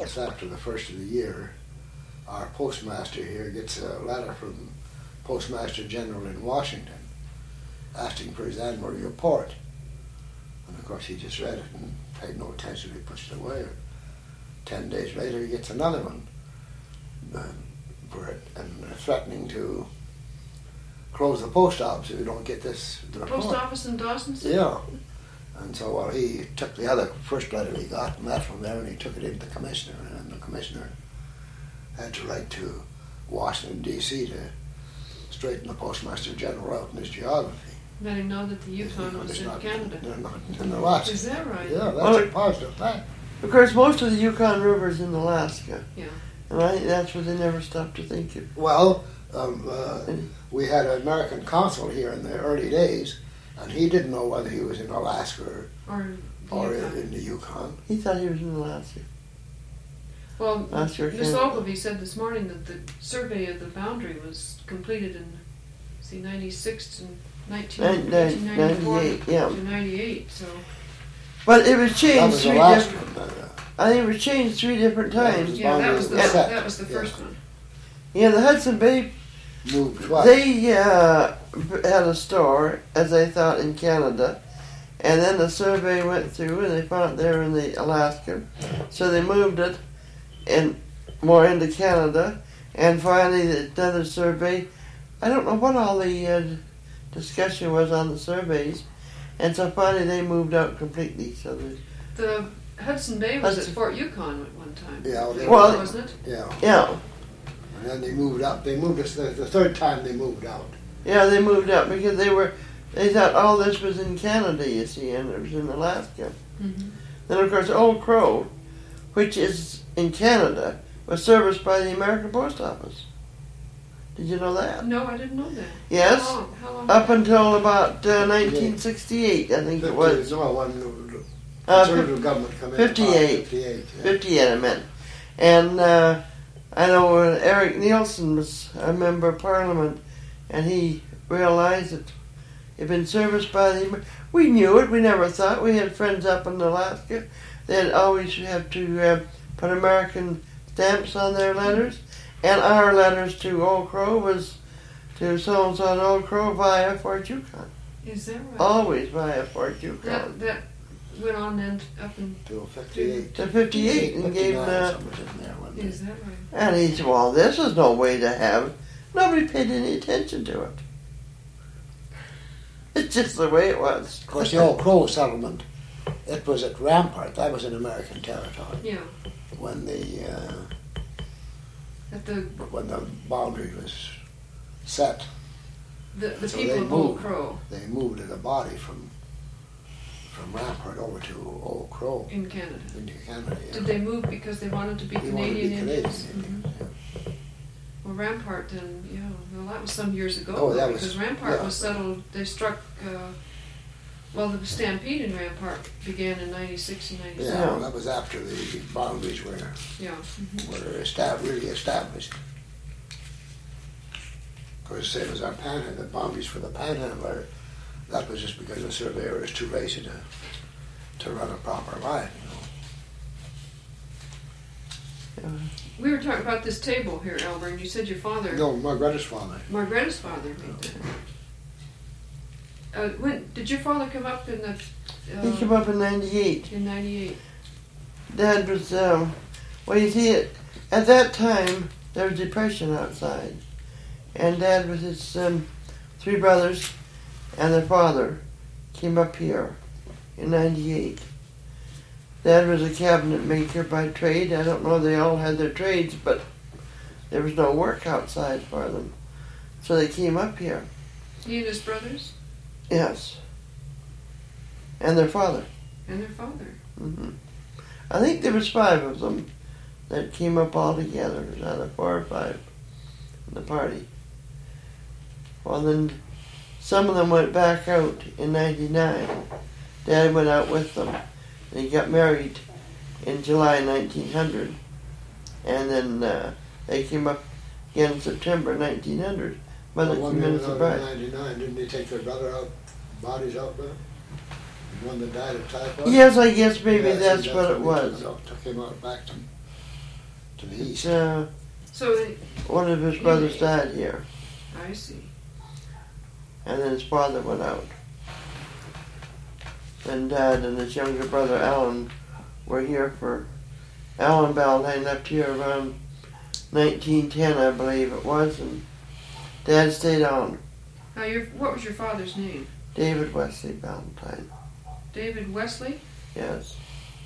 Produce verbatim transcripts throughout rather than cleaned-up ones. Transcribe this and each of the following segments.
Just after the first of the year, our postmaster here gets a letter from Postmaster General in Washington asking for his annual report. And of course he just read it and paid no attention, he pushed it away. Ten days later he gets another one uh, for it, and threatening to close the post office if you don't get this report. Post office in Dawson? Yeah. And so, well, he took the other first letter he got and that from there, and he took it into the commissioner, and the commissioner had to write to Washington, D C to straighten the Postmaster General out in his geography. Let him know that the Yukon was in not, Canada. They're not in Alaska. Is that right? Yeah, that's well, a positive fact. Of course, most of the Yukon River's in Alaska. Yeah. And I think that's what they never stopped to think of. Well, um, uh, we had an American consul here in the early days, and he didn't know whether he was in Alaska or, Or, or Yukon. in the Yukon. He thought he was in Alaska. Well, Alaska or Miss Canada. Ogilvy said this morning that the survey of the boundary was completed in, see, ninety-six and nineteen, Nin- nin- nineteen ninety-four ninety-eight, yeah. to ninety-eight, so... But it was That changed was three Alaska. different. Uh, I think it was changed three different That times. was- Yeah, that was the, Yeah. that was the Yeah. first one. Yeah, the Hudson Bay, moved twice. they uh, had a store, as they thought, in Canada. And then the survey went through and they found it there in the Alaska. So they moved it in more into Canada. And finally another survey. I don't know what all the uh, discussion was on the surveys. And so finally they moved out completely. So they, The Hudson Bay was Hudson- at Fort Yukon at one time. Yeah, well, they Well, wasn't it? Yeah, yeah, and then they moved up. They moved us the, the third time they moved out. yeah, they moved out because they were, they thought all this was in Canada, you see, and it was in Alaska. Mm-hmm. Then, of course, Old Crow, which is in Canada, was serviced by the American Post Office. Did you know that? No, I didn't know that. Yes. How long? How long? Up until about uh, nineteen sixty-eight, I think it was. No, when Uh, conservative government come in. fifty-eight. fifty-eight. Yeah. fifty-eight, I meant. And uh, I know uh, Eric Nielsen was a member of Parliament, and he realized that it had been serviced by the... Amer- We knew it. We never thought. We had friends up in Alaska. They'd always have to uh, put American stamps on their letters. And our letters to Old Crow was to so-and-so at Old Crow via Fort Yukon. Is that right? Always via Fort Yukon. That, that went on then up in... Till fifty-eight. To fifty-eight and gave... fifty-nine, Uh, somewhere in there, wasn't it? Is that right? And he said, well, this is no way to have. Nobody paid any attention to it. It's just the way it was. Of course, the Old Crow settlement, it was at Rampart. That was in American territory. Yeah. When the uh, At the when the boundary was set, the, the So people they of Old moved. Crow they moved a body from from Rampart over to Old Crow in Canada. into Canada. Yeah. Did they move because they wanted to be They wanted to Canadian be Canadian Indians? Indians, Mhm. yeah. Well, Rampart then, yeah, well, that was some years ago. Oh, though, that was- because Rampart yeah. was settled. They struck. Uh, well, the stampede in Rampart began in ninety-six and Yeah, ninety-seven. well, that was after the boundaries were Yeah. mhm. were estab- really established. Of course, same as our panhandle, the boundaries for the panhandler, that was just because the surveyor was too lazy to to run a proper line, you know. We were talking about this table here, Albert, and you said your father, No, Margaret's father. Margaret's father, made that. Uh, when did your father come up in the? Uh, He came up in ninety-eight. in ninety-eight. Dad was, um, well, you see, it at that time, there was depression outside. And Dad with his um, three brothers and their father came up here in ninety-eight. Dad was a cabinet maker by trade. I don't know they all had their trades, but there was no work outside for them. So they came up here. He and his brothers Yes. And their father. and their father. hmm I think there was five of them that came up all together, out of four or five in the party. Well, then some of them went back out in ninety-nine. Dad went out with them. And he got married in July nineteen hundred. And then uh, they came up again in September nineteen hundred. Mother The one came that in was as a out in bride. ninety-nine, didn't they take their brother out, bodies out there? The one that died of typhoid? Yes, I guess maybe Yeah, I that's think what it they was. Took, out, took him out back to to the east. Uh, So they, one of his brothers died here, I see. and then his father went out. Then Dad and his younger brother Alan were here for. Alan Ballantyne left here around nineteen ten, I believe it was, and Dad stayed on. Now, your what was your father's name? David Wesley Ballantyne. David Wesley? Yes.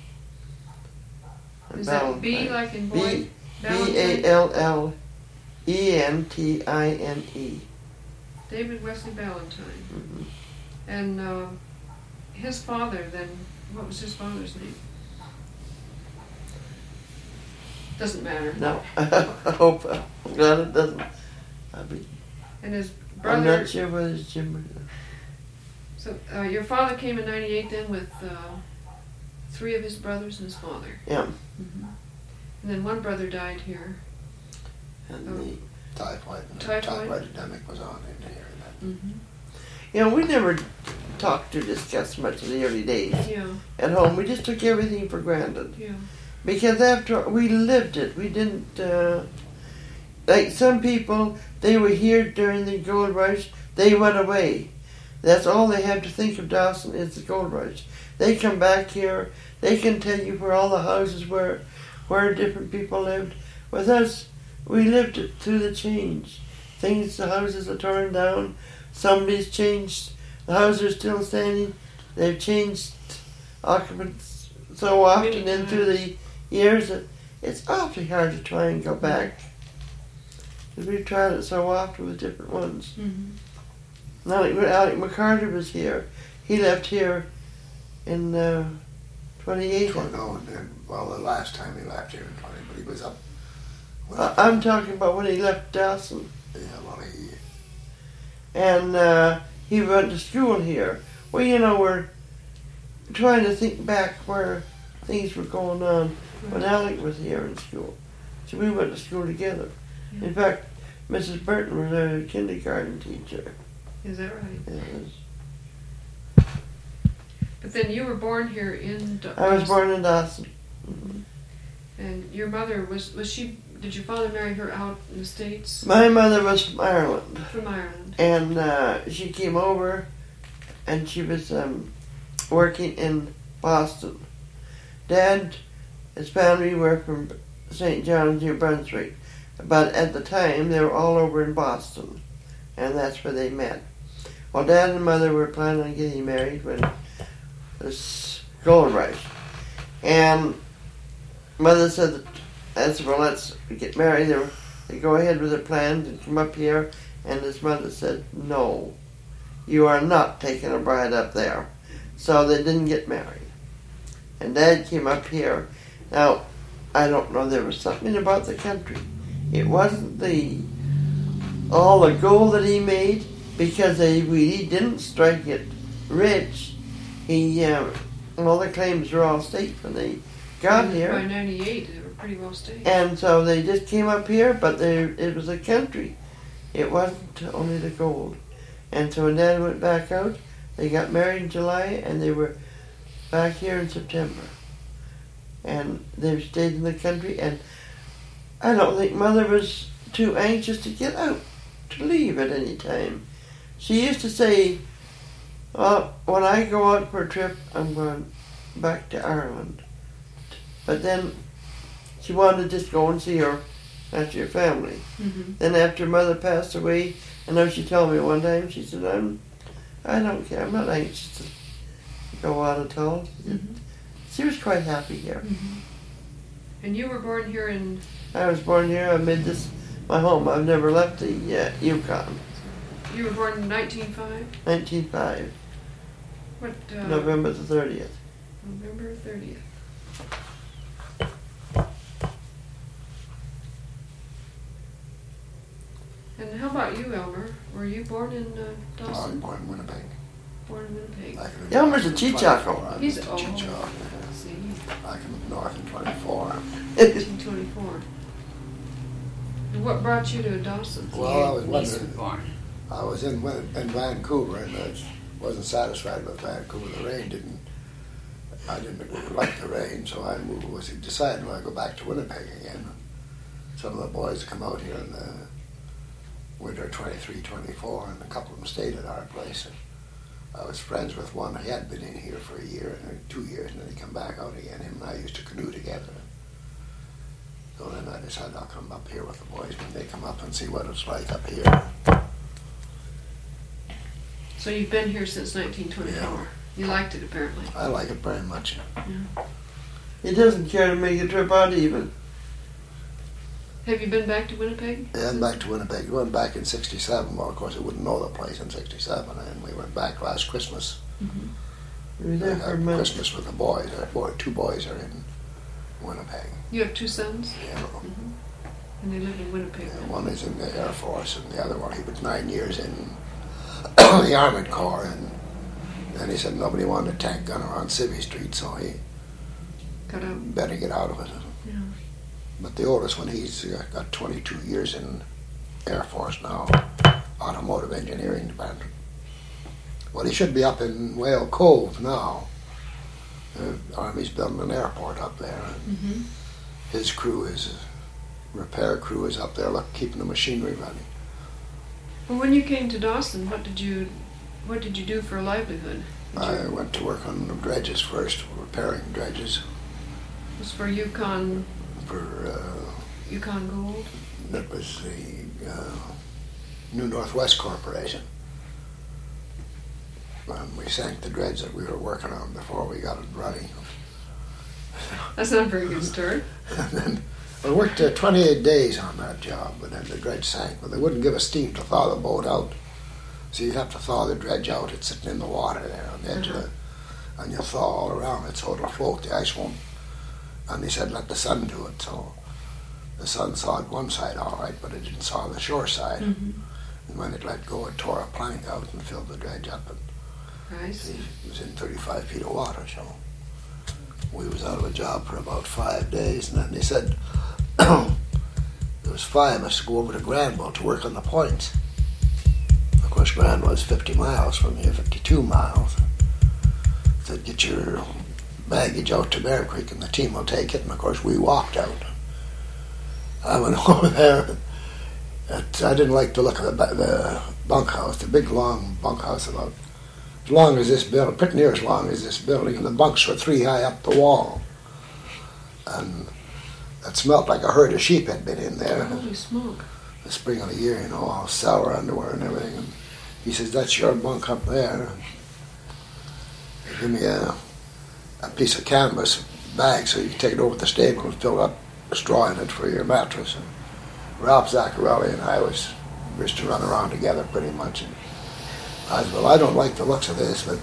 And Is that B Ballantyne. like in B boy? B A L L E N T I N E. David Wesley Ballantyne. Mm-hmm. And uh, his father, then, what was his father's name? Doesn't matter. No, I hope I'm glad it doesn't. I mean, And his I'm brother. not sure whether it's Jim or So uh, your father came in ninety-eight then with uh, three of his brothers and his father. yeah, Mm-hmm. And then one brother died here. and Oh. the Typhoid, and the Typhoid? typhoid epidemic was on in here. And Mm-hmm. you know we never talked or discussed much in the early days Yeah, at home. We just took everything for granted yeah. because after we lived it, we didn't uh, like some people. They were here during the gold rush. They went away. That's all they have to think of Dawson is the gold rush. They come back here. They can tell you where all the houses were, where different people lived. With us, we lived it through the change. Things, the houses are torn down. Somebody's changed. The houses are still standing. They've changed occupants so often Many in through the years that it's awfully hard to try and go back. 'Cause we've tried it so often with different ones. Mm-hmm. Now, like when Alec McCarter was here, he left here in uh, twenty-eight. twenty, no, and then, well, the last time he left here in twenty, but he was up. Well, Uh, I'm talking about when he left Dawson. yeah, well, he, And uh, he went to school here. Well, you know, we're trying to think back where things were going on when Alec was here in school. So we went to school together. Yeah. In fact, Missus Burton was our kindergarten teacher. Is that right? Yes. But then you were born here in. Da- I was born in Dawson. And your mother was was she? Did your father marry her out in the States? My mother was from Ireland. From Ireland. And uh, she came over and she was um, working in Boston. Dad, his family were from Saint John's, New Brunswick. But at the time, they were all over in Boston. And that's where they met. Well, Dad and Mother were planning on getting married when this gold rush. And Mother said that, I said, well, let's get married. They, were, they go ahead with their plans and come up here. And his mother said, no, you are not taking a bride up there. So they didn't get married. And Dad came up here. Now, I don't know, there was something about the country. It wasn't the all the gold that he made, because they really didn't strike it rich. He, um, all the claims were all state when they got And here. By ninety-eight, they were pretty well stayed. And so they just came up here, but they, it was a country. It wasn't only the gold. And so when Dad went back out, they got married in July, and they were back here in September. And they've stayed in the country, and I don't think Mother was too anxious to get out, to leave at any time. She used to say, well, when I go out for a trip, I'm going back to Ireland. But then she wanted to just go and see her, after your family. Mm-hmm. Then after Mother passed away, I know she told me one time, she said, I'm, I don't care, I'm not anxious to go out at all. She, said, Mm-hmm. she was quite happy here. Mm-hmm. And you were born here in. I was born here, I made this my home. I've never left the uh, Yukon. You were born in nineteen oh five. nineteen oh five, What? Uh, November the thirtieth. November thirtieth. And how about you, Elmer? Were you born in uh, I was Dawson? born in Winnipeg. Born in Winnipeg. Back in Elmer's a twenty-four, Chichaco. I He's was a oh, Chichaco. see, Back in the north in twenty-four. nineteen twenty-four. And what brought you to Dawson? Well, I was Niece was wondering, born. I was in Win- in Vancouver, and I wasn't satisfied with Vancouver. The rain didn't, I didn't like the rain, so I moved, was decided when I go back to Winnipeg again. some of the boys come out here in the winter twenty-three, twenty-four, and a couple of them stayed at our place. And I was friends with one. He had been in here for a year and two years, and then he come back out again. Him and I used to canoe together. So then I decided I'll come up here with the boys when they come up and see what it's like up here. So you've been here since nineteen twenty-four. Yeah. You liked it, apparently. I like it very much. Yeah. He doesn't care to make a trip out even. Have you been back to Winnipeg? Yeah, and back to Winnipeg. We went back in sixty-seven. Well, of course, I wouldn't know the place in sixty-seven, and we went back last Christmas. Mm-hmm. We were there We for a had month. Christmas with the boys. Our boy, two boys are in Winnipeg. You have two sons, Yeah. mm-hmm. and they live in Winnipeg. Yeah, then. one is in the Air Force, and the other one, he was nine years in the Armored Corps, and then he said nobody wanted a tank gunner on Civvy Street, so he Got out. better get out of it. Yeah. But the oldest one, he's uh, got twenty-two years in Air Force now, automotive engineering department. Well, he should be up in Whale Cove now. The Army's building an airport up there. And Mm-hmm. his crew is, repair crew is up there, look, keeping the machinery running. Well, when you came to Dawson, what did you, what did you do for a livelihood? Did I you, went to work on the dredges first, repairing dredges it was for Yukon, for, uh, Yukon Gold. that was the uh, New Northwest Corporation. And we sank the dredge that we were working on before we got it running. That's not a very good story. And then we worked uh, twenty-eight days on that job, but then the dredge sank. But they wouldn't give us steam to thaw the boat out. So you have to thaw the dredge out. It's sitting in the water there on the edge Uh-huh. of the, and you thaw all around it so it'll float, the ice won't. And they said let the sun do it. So the sun thawed one side all right, but it didn't thaw the shore side. Mm-hmm. And when it let go, it tore a plank out and filled the dredge up. And I see. it was in thirty-five feet of water, so we was out of a job for about five days, and then they said there was five of us to go over to Granville to work on the points. Of course, Granville was fifty miles from here, fifty-two miles. Said, get your baggage out to Bear Creek and the team will take it, and of course we walked out. I went over there. At, I didn't like the look of the, the bunkhouse, the big long bunkhouse about as long as this building, pretty near as long as this building, and the bunks were three high up the wall. And it smelled like a herd of sheep had been in there. Holy smoke. The spring of the year, you know, all sour underwear and everything. And he says, that's your bunk up there. He gave me a, a piece of canvas bag so you can take it over to the stable and fill up straw in it for your mattress. And Ralph Zaccarelli and I was used to run around together pretty much. And I said, well, I don't like the looks of this, but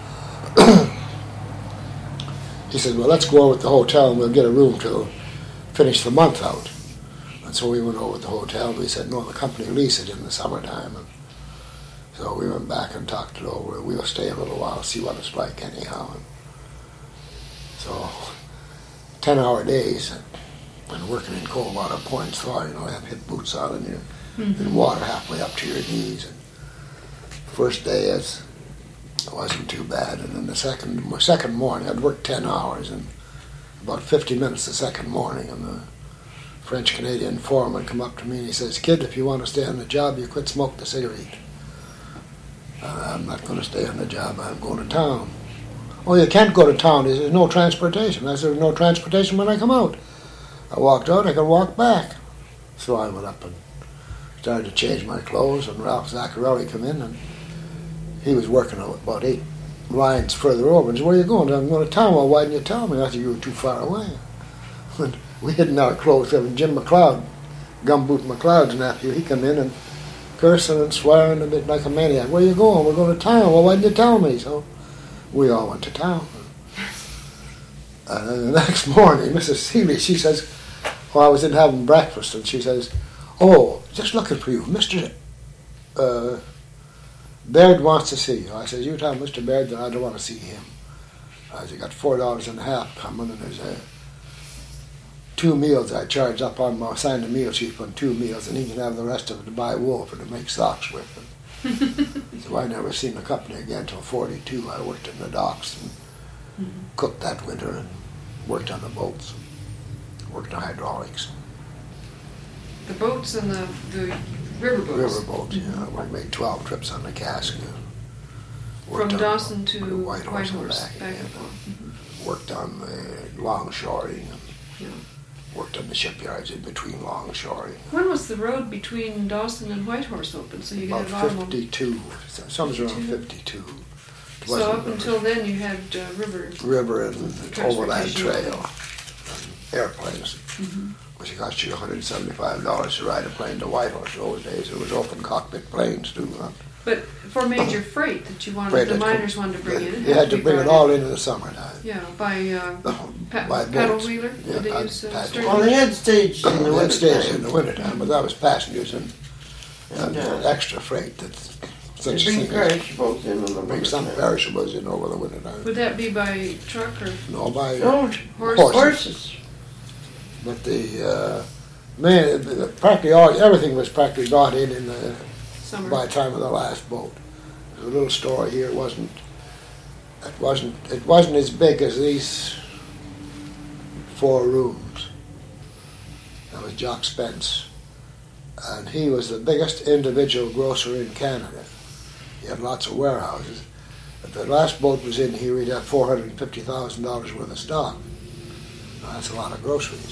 he said, well, let's go over to the hotel and we'll get a room to finish the month out. And so we went over to the hotel and we said, no, the company lease it in the summertime. And so we went back and talked it over. We'll stay a little while, see what it's like anyhow. And so ten-hour days and working in cold water points, so, you know, have hip boots on and you're Mm-hmm. in water halfway up to your knees. And first day it's, it wasn't too bad, and then the second second morning I'd worked ten hours and about fifty minutes the second morning, and the French Canadian foreman come up to me and he says, kid, if you want to stay on the job, you quit smoke the cigarette. Uh, I'm not going to stay on the job, I'm going to town. Oh, you can't go to town, there's no transportation. I said, there's no transportation when I come out. I walked out, I could walk back. So I went up and started to change my clothes, and Ralph Zaccarelli come in, and he was working about eight lines further over. And he said, where are you going? I'm going to town. Well, why didn't you tell me? I said, you were too far away. And we hid in our clothes. And Jim McLeod, Gumboot McLeod's nephew, he come in and cursing and swearing a bit like a maniac. Where are you going? We're going to town. Well, why didn't you tell me? So we all went to town. And then the next morning, Missus Seeley, she says, oh, I was in having breakfast, and she says, oh, just looking for you. Mister Uh, Baird wants to see you. I said, you tell Mister Baird that I don't want to see him. I said, got four dollars and a half coming, and there's uh, two meals I charged up on my, signed a meal sheet on two meals, and he can have the rest of it to buy wool for to make socks with. And so I never seen the company again until forty-two. I worked in the docks and Mm-hmm. cooked that winter and worked on the boats, worked on hydraulics. the boats and the, the river boats. Riverboat, yeah. We made twelve trips on the cask. From Dawson to Whitehorse, Whitehorse, back, back yeah. and forth. Mm-hmm. Worked on the longshoring. Yeah. Worked on the shipyards in between longshoring. When was the road between Dawson and Whitehorse open? So you could About have automobile. fifty-two. Something's around fifty-two? fifty-two. It So wasn't up until then you had uh, river. river and overland Transportation. trail. And airplanes. Mm-hmm. Which cost you one hundred seventy-five dollars to ride a plane to Whitehorse those days. It was open cockpit planes too. Huh? But for major freight that you wanted, Freight the that- miners wanted to bring in, it You had to to be bring it brought all in. in in the summertime. Yeah, by uh, pa- By paddle boats. wheeler. Yeah, Did they by use uh, paddle. stern Well, they had stages in the We had winter stages in time. the wintertime, but that was passengers and, and And, uh, uh, extra freight. That They such bring thing as perishables in in the bring winter some time. perishables in over the wintertime. Would that be by truck or No, by No, horse? Horses. horses. but the uh, man, the- the- practically all everything was practically got in in the summer? by the time of the last boat. There's a little story here. It wasn't. It wasn't. It wasn't as big as these four rooms. That was Jock Spence, and he was the biggest individual grocer in Canada. He had lots of warehouses. If the last boat was in here, he'd have four hundred and fifty thousand dollars worth of stock. Now, that's a lot of groceries.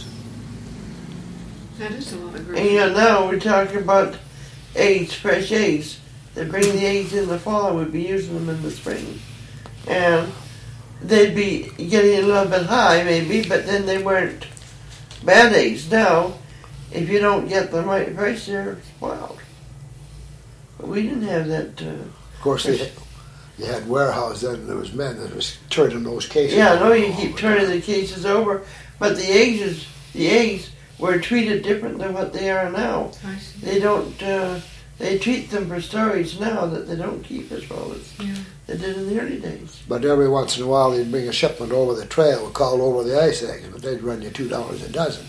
That is a lot of And groceries. you know, now we're talking about eggs, fresh eggs. They bring the eggs in the fall, and we'd be using them in the spring. And they'd be getting a little bit high, maybe, but then they weren't bad eggs. Now, if you don't get the right price, they're spoiled. But we didn't have that. Uh, Of course, they, you had warehouse then. And there was men that was turning those cases. yeah, I know over you all keep the turning time. the cases over, but the eggs, is, the eggs were treated different than what they are now. I see. They don't. Uh, they treat them for storage now that they don't keep as well as Yeah. they did in the early days. But every once in a while, they'd bring a shipment over the trail called over the ice eggs, but they'd run you two dollars a dozen.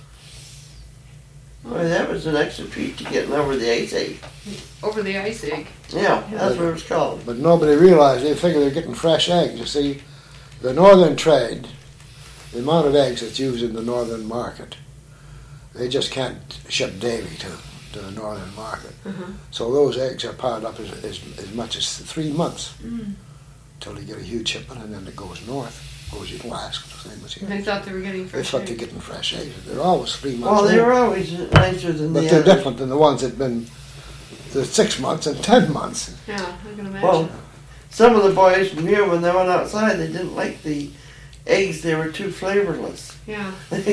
Boy, that was an extra treat to getting over the ice egg. Over the ice egg. Yeah, that's what it was called. But nobody realized, they figure they're getting fresh eggs. You see, the northern trade, the amount of eggs that's used in the northern market, they just can't ship daily to, to the northern market. Uh-huh. So those eggs are piled up as, as, as much as three months Mm. until they get a huge shipment, and then it goes north, goes in Alaska, the same as here. They thought they were getting They fresh thought they're eggs. getting fresh eggs. They're always three months Well, they old. were always nicer than But the they're others. different than the ones that've been the six months and ten months. Yeah, I can imagine. Well, some of the boys from here, when they went outside, they didn't like the eggs. They were too flavorless. yeah.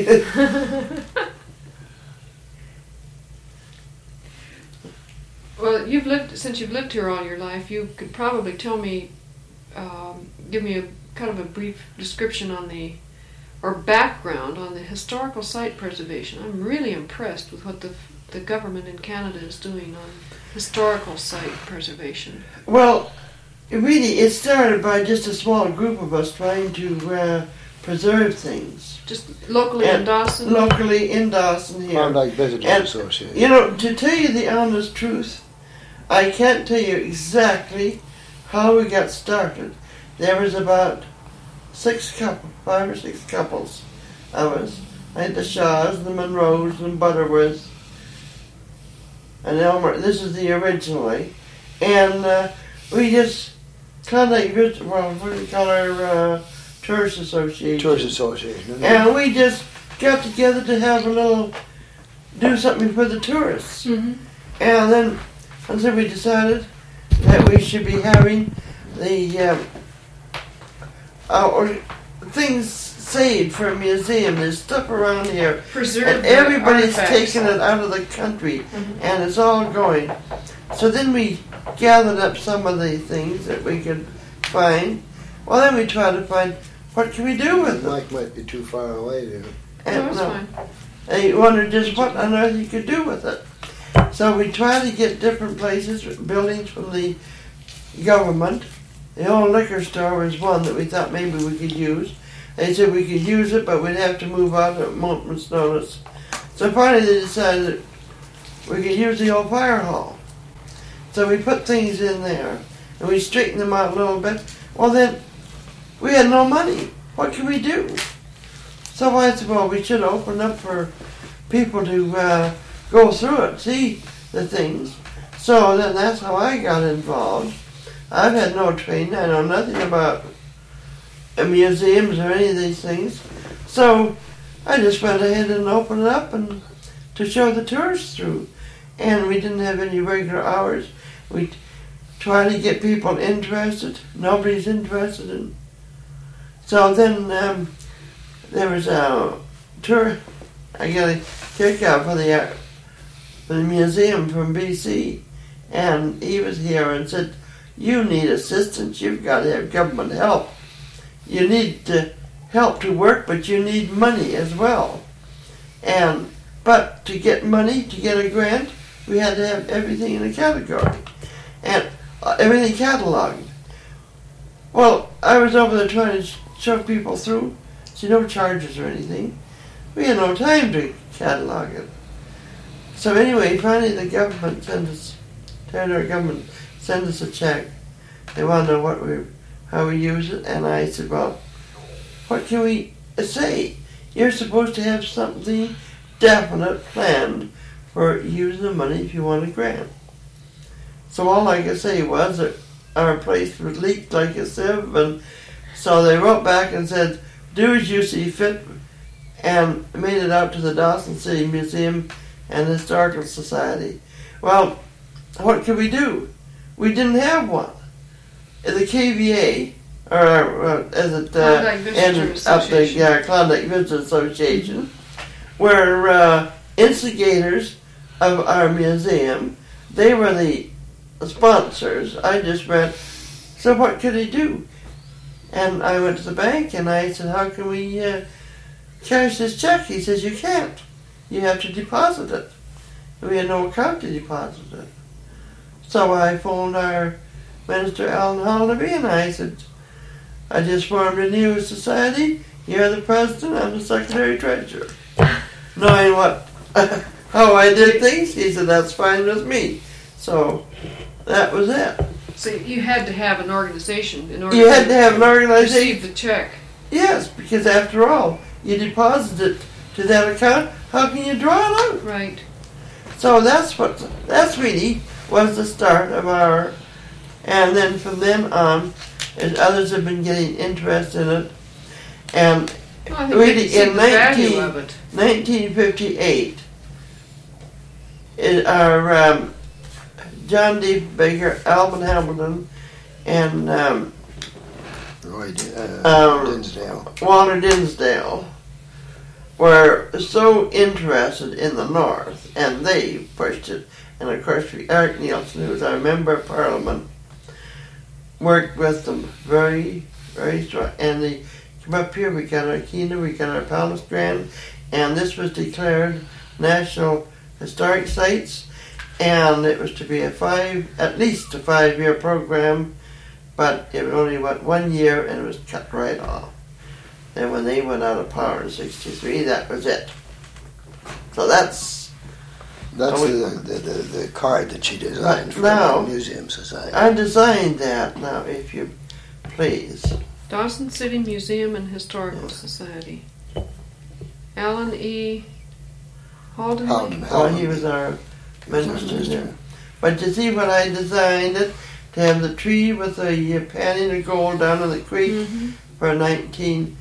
Well, you've lived since you've lived here all your life. You could probably tell me, um, give me a kind of a brief description on the, or background on the historical site preservation. I'm really impressed with what the the government in Canada is doing on historical site preservation. Well, it really, it started by just a small group of us trying to uh, preserve things Just locally in And Dawson. locally in Dawson here. Klondike Visitors And, Association. You know, to tell you the honest truth, I can't tell you exactly how we got started. There was about six couple, five or six couples of us. I had the Shaws, the Monroes, and Butterworth, and Elmer. This is the originally, and uh, we just kind of like, well, what do we call our uh, tourist association? Tourist Association. And we just got together to have a little, do something for the tourists. Mm-hmm. And then, and so we decided that we should be having the um, uh, or things saved for a museum. There's stuff around here, Preserve and the everybody's artifacts. taking it out of the country, Mhm. and it's all going. So then we gathered up some of the things that we could find. Well, then we tried to find what can we do with them. Mike might be too far away there. No, And, it's no. fine. They wondered just what on earth you could do with it. So we tried to get different places, buildings from the government. The old liquor store was one that we thought maybe we could use. They said we could use it, but we'd have to move out at a moment's notice. So finally they decided that we could use the old fire hall. So we put things in there, and we straightened them out a little bit. Well then, we had no money. What can we do? So I said, well, we should open up for people to uh, buy go through it, see the things. So then that's how I got involved. I've had no training. I know nothing about museums or any of these things. So I just went ahead and opened it up and to show the tourists through. And we didn't have any regular hours. We try to get people interested. Nobody's interested in. So then um, there was a tour. I got a kick out for the uh, for the museum from B C, and he was here and said, "You need assistance. You've got to have government help. You need to help to work, but you need money as well. And but to get money, to get a grant, we had to have everything in a category and uh, everything cataloged. Well, I was over there trying to show people through, see no charges or anything. We had no time to catalog it. So anyway, finally the government sent us, territory government sent us a check. They want to know what we, how we use it, and I said, well, what can we say? You're supposed to have something definite planned for using the money if you want a grant. So all I could say was that our place was leaked like a sieve, and so they wrote back and said, do as you see fit, and made it out to the Dawson City Museum and Historical Society. Well, what could we do? We didn't have one. The K V A, or uh, as it uh, Klondike Visitor ended up the Association. yeah, Klondike Visitor Association, were uh, instigators of our museum. They were the sponsors. I just went, so what could he do? And I went to the bank and I said, how can we uh, cash this check? He says, you can't. You have to deposit it. We had no account to deposit it. So I phoned our Minister Alan Holnaby and I said, I just formed a new society. You're the president, I'm the secretary treasurer. Knowing what, how I did things, he said, that's fine with me. So that was it. So you had to have an organization in order You had to have an receive organization. the check. Yes, because after all, you deposit it to that account, how can you draw it out? Right. So that's what, that's really was the start of our, and then from then on, as others have been getting interested in it, and Well, I think really they can see in the value nineteen of it. nineteen fifty-eight, it, our um, John D. Baker, Alvin Hamilton, and um, Roy uh, Um, Dinsdale. Walter Dinsdale were so interested in the North, and they pushed it. And of course, Eric Nielsen, who was our member of Parliament, worked with them very, very strong. And they came up here, we got our Kena, we got our Palace Grand, and this was declared National Historic Sites, and it was to be a five, at least a five-year program, but it only went one year and it was cut right off. Then when they went out of power in sixty-three, that was it. So that's, That's Oh, the, we- the, the, the card that she designed for Now- the Museum Society. I designed that now, if you please. Dawson City Museum and Historical Society. Alan E. Halden. Halden. Oh, he was our minister there. But you see when I designed it, to have the tree with the uh, panning of gold down in the creek Mm-hmm. for nineteen,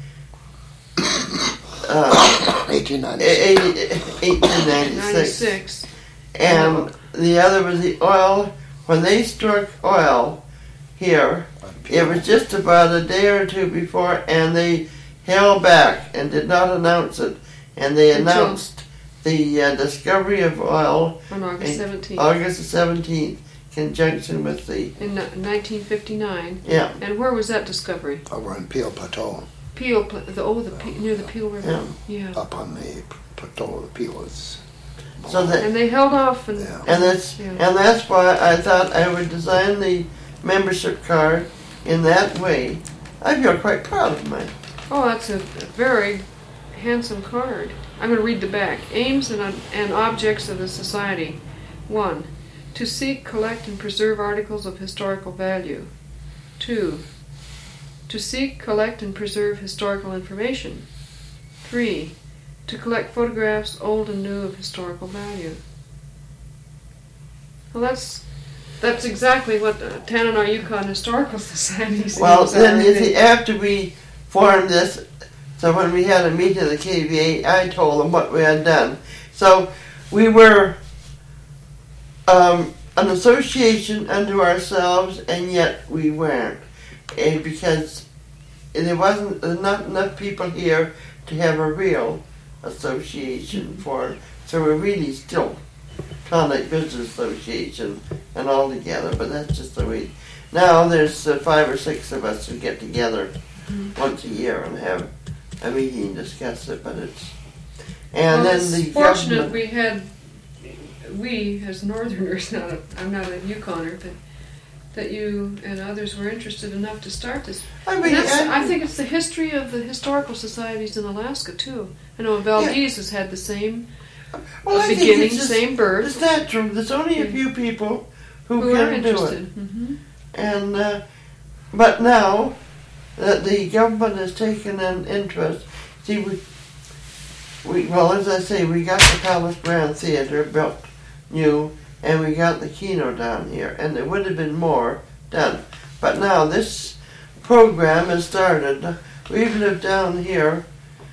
uh, eighteen ninety-six. eighteen ninety-six. ninety-six. And the other was the oil. When they struck oil here, it was just about a day or two before, and they held back and did not announce it. And they Until- announced the uh, discovery of oil On August in seventeenth. August the seventeenth, conjunction with the, In ni- nineteen fifty-nine. yeah, And where was that discovery? Over on Peel Plateau. Peel, Pl- the oh, the Pe- near the Peel River. Yeah. Up on the plateau of the Peel. It's so that, And they held off and Yeah. and that's, Yeah. and that's why I thought I would design the membership card in that way. I feel quite proud of mine. oh, that's a, a very handsome card. I'm going to read the back. Aims and, and objects of the society. One, to seek, collect, and preserve articles of historical value. Two, to seek, collect, and preserve historical information. Three, to collect photographs, old and new, of historical value. Well, that's that's exactly what the Tanana Yukon Historical Society is. Well, then you see, after we formed this, so when we had a meeting at the K V A, I told them what we had done. So we were um, an association unto ourselves, and yet we weren't, eh, because there wasn't not enough people here to have a real association for. So we're really still Klondike Business Association and all together, but that's just the way. Now there's uh, five or six of us who get together mm-hmm. once a year and have a meeting and discuss it, but it's and well, then it's the fortunate government, we had we as Northerners, not a, I'm not a Yukoner, but that you and others were interested enough to start this. I mean, that's, I, I think it's the history of the historical societies in Alaska too. I know Valdez yeah. has had the same well, I beginning, think it's just, same birth. It's natural. There's only a few people who, who can are do interested. it, mm-hmm. and uh, but now that the government has taken an interest, see, we, we well, as I say, we got the Palace Grand Theatre built new, and we got the Kino down here, and there would have been more done. But now this program has started. We've lived down here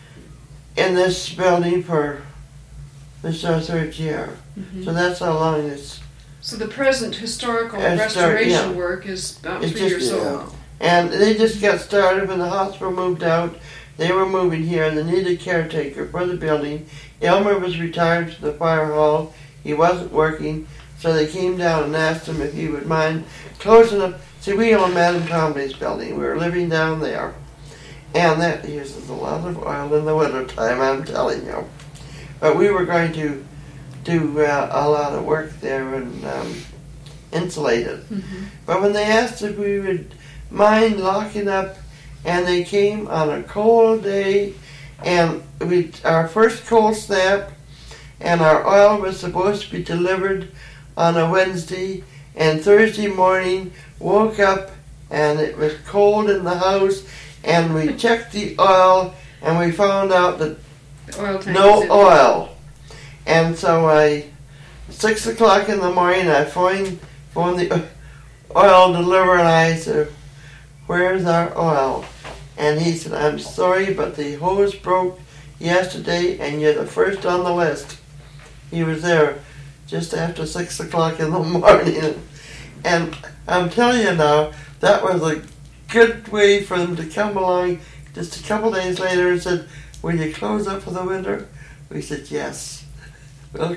in this building for this is our third year, mm-hmm. so that's how long it's. So the present historical uh, restoration start, yeah. work is about it's three just, years yeah. old. And they just got started when the hospital moved out. They were moving here, and they needed a caretaker for the building. Elmer was retired to the fire hall. He wasn't working, so they came down and asked him if he would mind closing up. See, we own Madame Tremblay's building. We were living down there. And that uses a lot of oil in the wintertime, I'm telling you. But we were going to do uh, a lot of work there and um, insulate it. Mm-hmm. But when they asked if we would mind locking up, and they came on a cold day, and we our first cold snap, and our oil was supposed to be delivered on a Wednesday, and Thursday morning woke up and it was cold in the house, and we checked the oil and we found out that oil no oil. And so I, six o'clock in the morning, I phoned, phoned the oil deliverer and I said, "Where's our oil?" And he said, "I'm sorry, but the hose broke yesterday and you're the first on the list." He was there just after six o'clock in the morning. And I'm telling you now, that was a good way for them to come along just a couple days later and said, "Will you close up for the winter?" We said, "Yes." Well,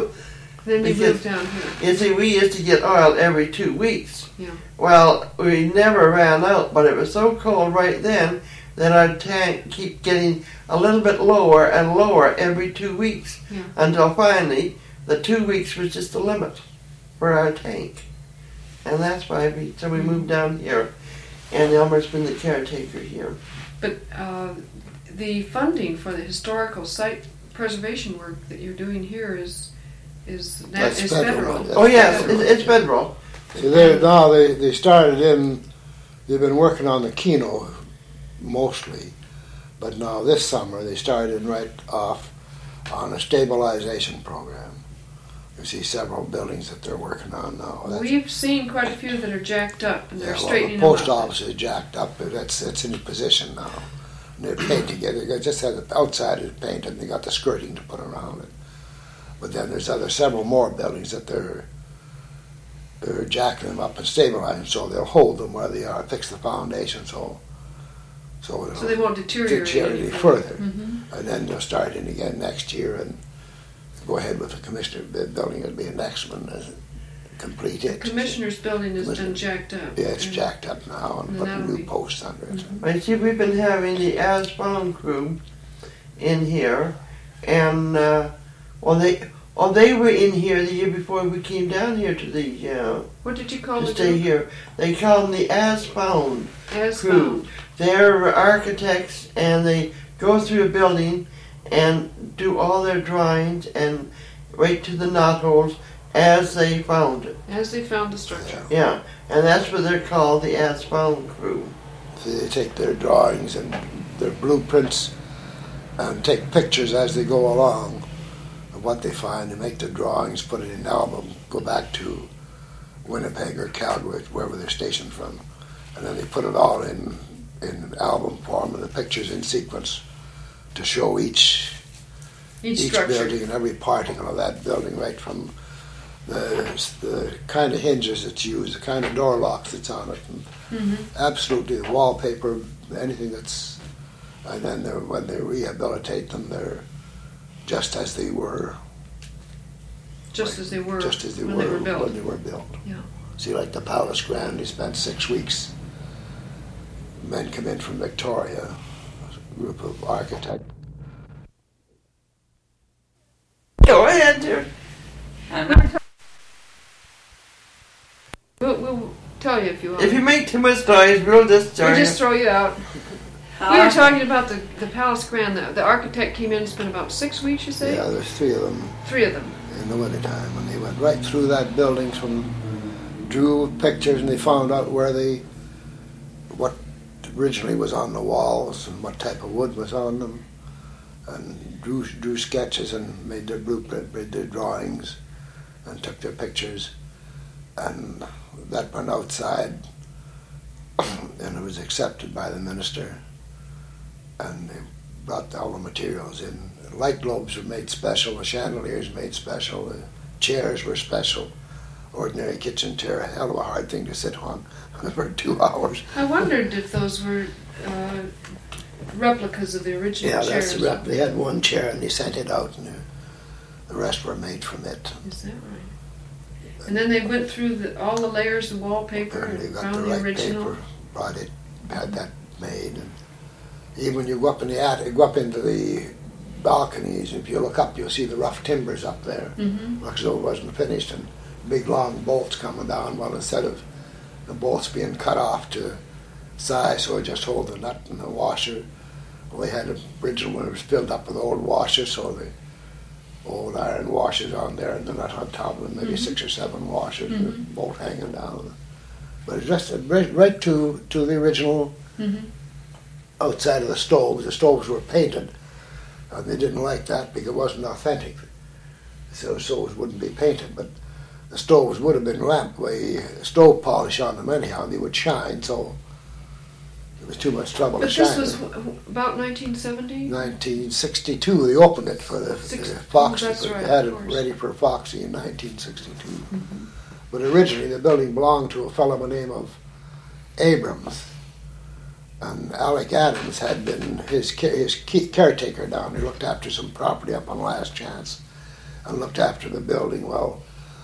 then you moved down here. You see, we used to get oil every two weeks. Yeah. Well, we never ran out, but it was so cold right then that our tank keep getting a little bit lower and lower every two weeks yeah. until finally the two weeks was just the limit for our tank. And that's why we, so we mm-hmm. moved down here, and Elmer's been the caretaker here. But uh, the funding for the historical site preservation work that you're doing here is is, na- That's is federal. federal. Oh yes, federal. it's, it's federal. See, they now they, they started in. They've been working on the Kino mostly, but now this summer they started right off on a stabilization program. You see several buildings that they're working on now. That's, We've seen quite a few that are jacked up, and they're yeah, well, straightening the post them up. office is jacked up. But that's it's in position now. And they're painting it. They just had the outside is painted, and they got the skirting to put around it. But then there's other several more buildings that they're they're jacking them up and stabilizing, so they'll hold them where they are, fix the foundation, so so, it'll So they won't deteriorate, deteriorate any further. Mm-hmm. And then they'll start in again next year and go ahead with the commissioner building. It'll be the next one to complete it. The commissioner's building has been jacked up. Yeah, it's and jacked up now and, and putting new be, posts under it. Mm-hmm. I see we've been having the Asbound crew in here, and uh, well they well they were in here the year before we came down here to the uh, what did you call to the stay group? here. They call them the Asbound As crew. found. They're architects, and they go through a building and do all their drawings and right to the knotholes as they found it. As they found the structure. Yeah, and that's what they're called, the Asbound crew. So they take their drawings and their blueprints and take pictures as they go along what they find, they make the drawings, put it in an album, go back to Winnipeg or Calgary, wherever they're stationed from, and then they put it all in in album form and the pictures in sequence to show each Each, each structure. building and every particle of that building, right from the the kind of hinges that's used, the kind of door locks that's on it, and Mm-hmm. absolutely the wallpaper, anything that's, and then they're, when they rehabilitate them, they're just as they were, Just as they were just as they when were they were built. when they were built. Yeah. See, like the Palace Grand, they spent six weeks. Men come in from Victoria, a group of architects. Go ahead, dear. We'll, we'll tell you if you want. If you make too much noise, we'll just We'll join just you. throw you out. We were talking about the, the Palace Grand. The, the architect came in and spent about six weeks, you say? Yeah, there's three of them Three of them. in the wintertime, and they went right through that building, from drew pictures, and they found out where they, what originally was on the walls and what type of wood was on them, and drew drew sketches and made their blueprint, made their drawings, and took their pictures, and that went outside, and it was accepted by the minister, and they brought all the materials in. The light globes were made special, the chandeliers made special, the chairs were special. Ordinary kitchen chair, a hell of a hard thing to sit on for two hours. I wondered if those were uh, replicas of the original Yeah, chairs. that's the rep. They had one chair and they sent it out, and the, the rest were made from it. Is that right? And then they went through the, all the layers of wallpaper And they and got found the the, right original. paper, brought it, had that made. And even when you go up in the attic, go up into the balconies, if you look up, you'll see the rough timbers up there. Mm-hmm. Looks as though it wasn't finished, and big long bolts coming down. Well, instead of the bolts being cut off to size, so it just hold the nut and the washer. Well, they had an original one that was filled up with old washers, so the old iron washers on there and the nut on top of them, maybe Mhm. six or seven washers, Mhm. with a bolt hanging down. But it's just right, right to, to the original Mm-hmm. outside of the stoves. The stoves were painted, and they didn't like that because it wasn't authentic. So the stoves wouldn't be painted, but the stoves would have been lamp way stove polish on them anyhow. They would shine, so it was too much trouble But to this shine was them. w- about nineteen seventy? nineteen sixty-two, they opened it for the, Six- the Foxy. oh, that's They right, had of it course. ready for Foxy in nineteen sixty-two. Mm-hmm. But originally, the building belonged to a fellow by the name of Abrams. And Alec Adams had been his ca- his key- caretaker down. He looked after some property up on Last Chance and looked after the building. Well,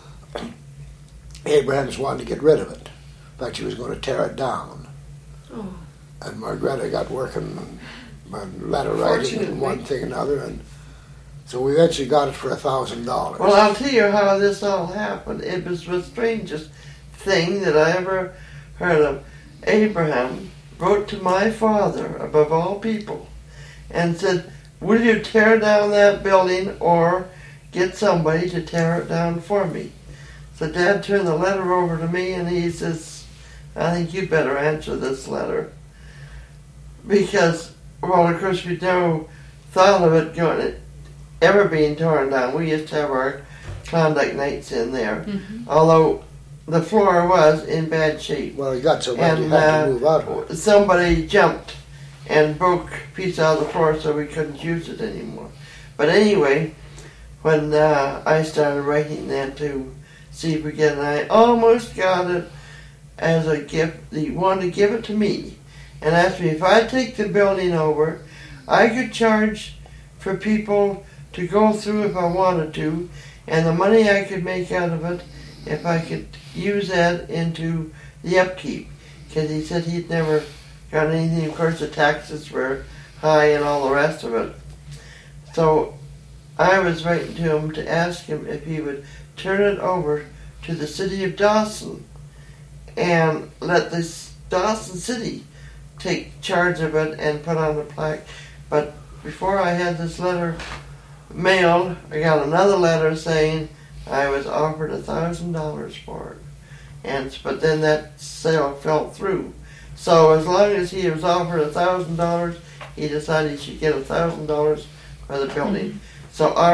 Abrams wanted to get rid of it. In fact, he was going to tear it down. Oh, And Margareta got working on letter writing and one Fortunately. thing and another. And so we eventually got it for a thousand dollars. Well, I'll tell you how this all happened. It was the strangest thing that I ever heard of. Abraham wrote to my father, above all people, and said, "Will you tear down that building or get somebody to tear it down for me?" So Dad turned the letter over to me, and he says, "I think you better answer this letter." Because, well, of course, we never thought of it going, ever being torn down. We used to have our Klondike nights in there, mm-hmm. although the floor was in bad shape. Well, he got so bad he And had to uh, move out of it. somebody jumped and broke a piece out of the floor, so we couldn't use it anymore. But anyway, when uh, I started writing that to see if we get it, I almost got it as a gift. He wanted to give it to me and asked me if I'd take the building over, I could charge for people to go through if I wanted to, and the money I could make out of it, if I could use that into the upkeep. Because he said he'd never got anything. Of course, the taxes were high and all the rest of it. So I was writing to him to ask him if he would turn it over to the city of Dawson and let this Dawson City take charge of it and put on the plaque. But before I had this letter mailed, I got another letter saying I was offered a thousand dollars for it. And but then that sale fell through. So as long as he was offered a thousand dollars, he decided he should get a thousand dollars for the building. So our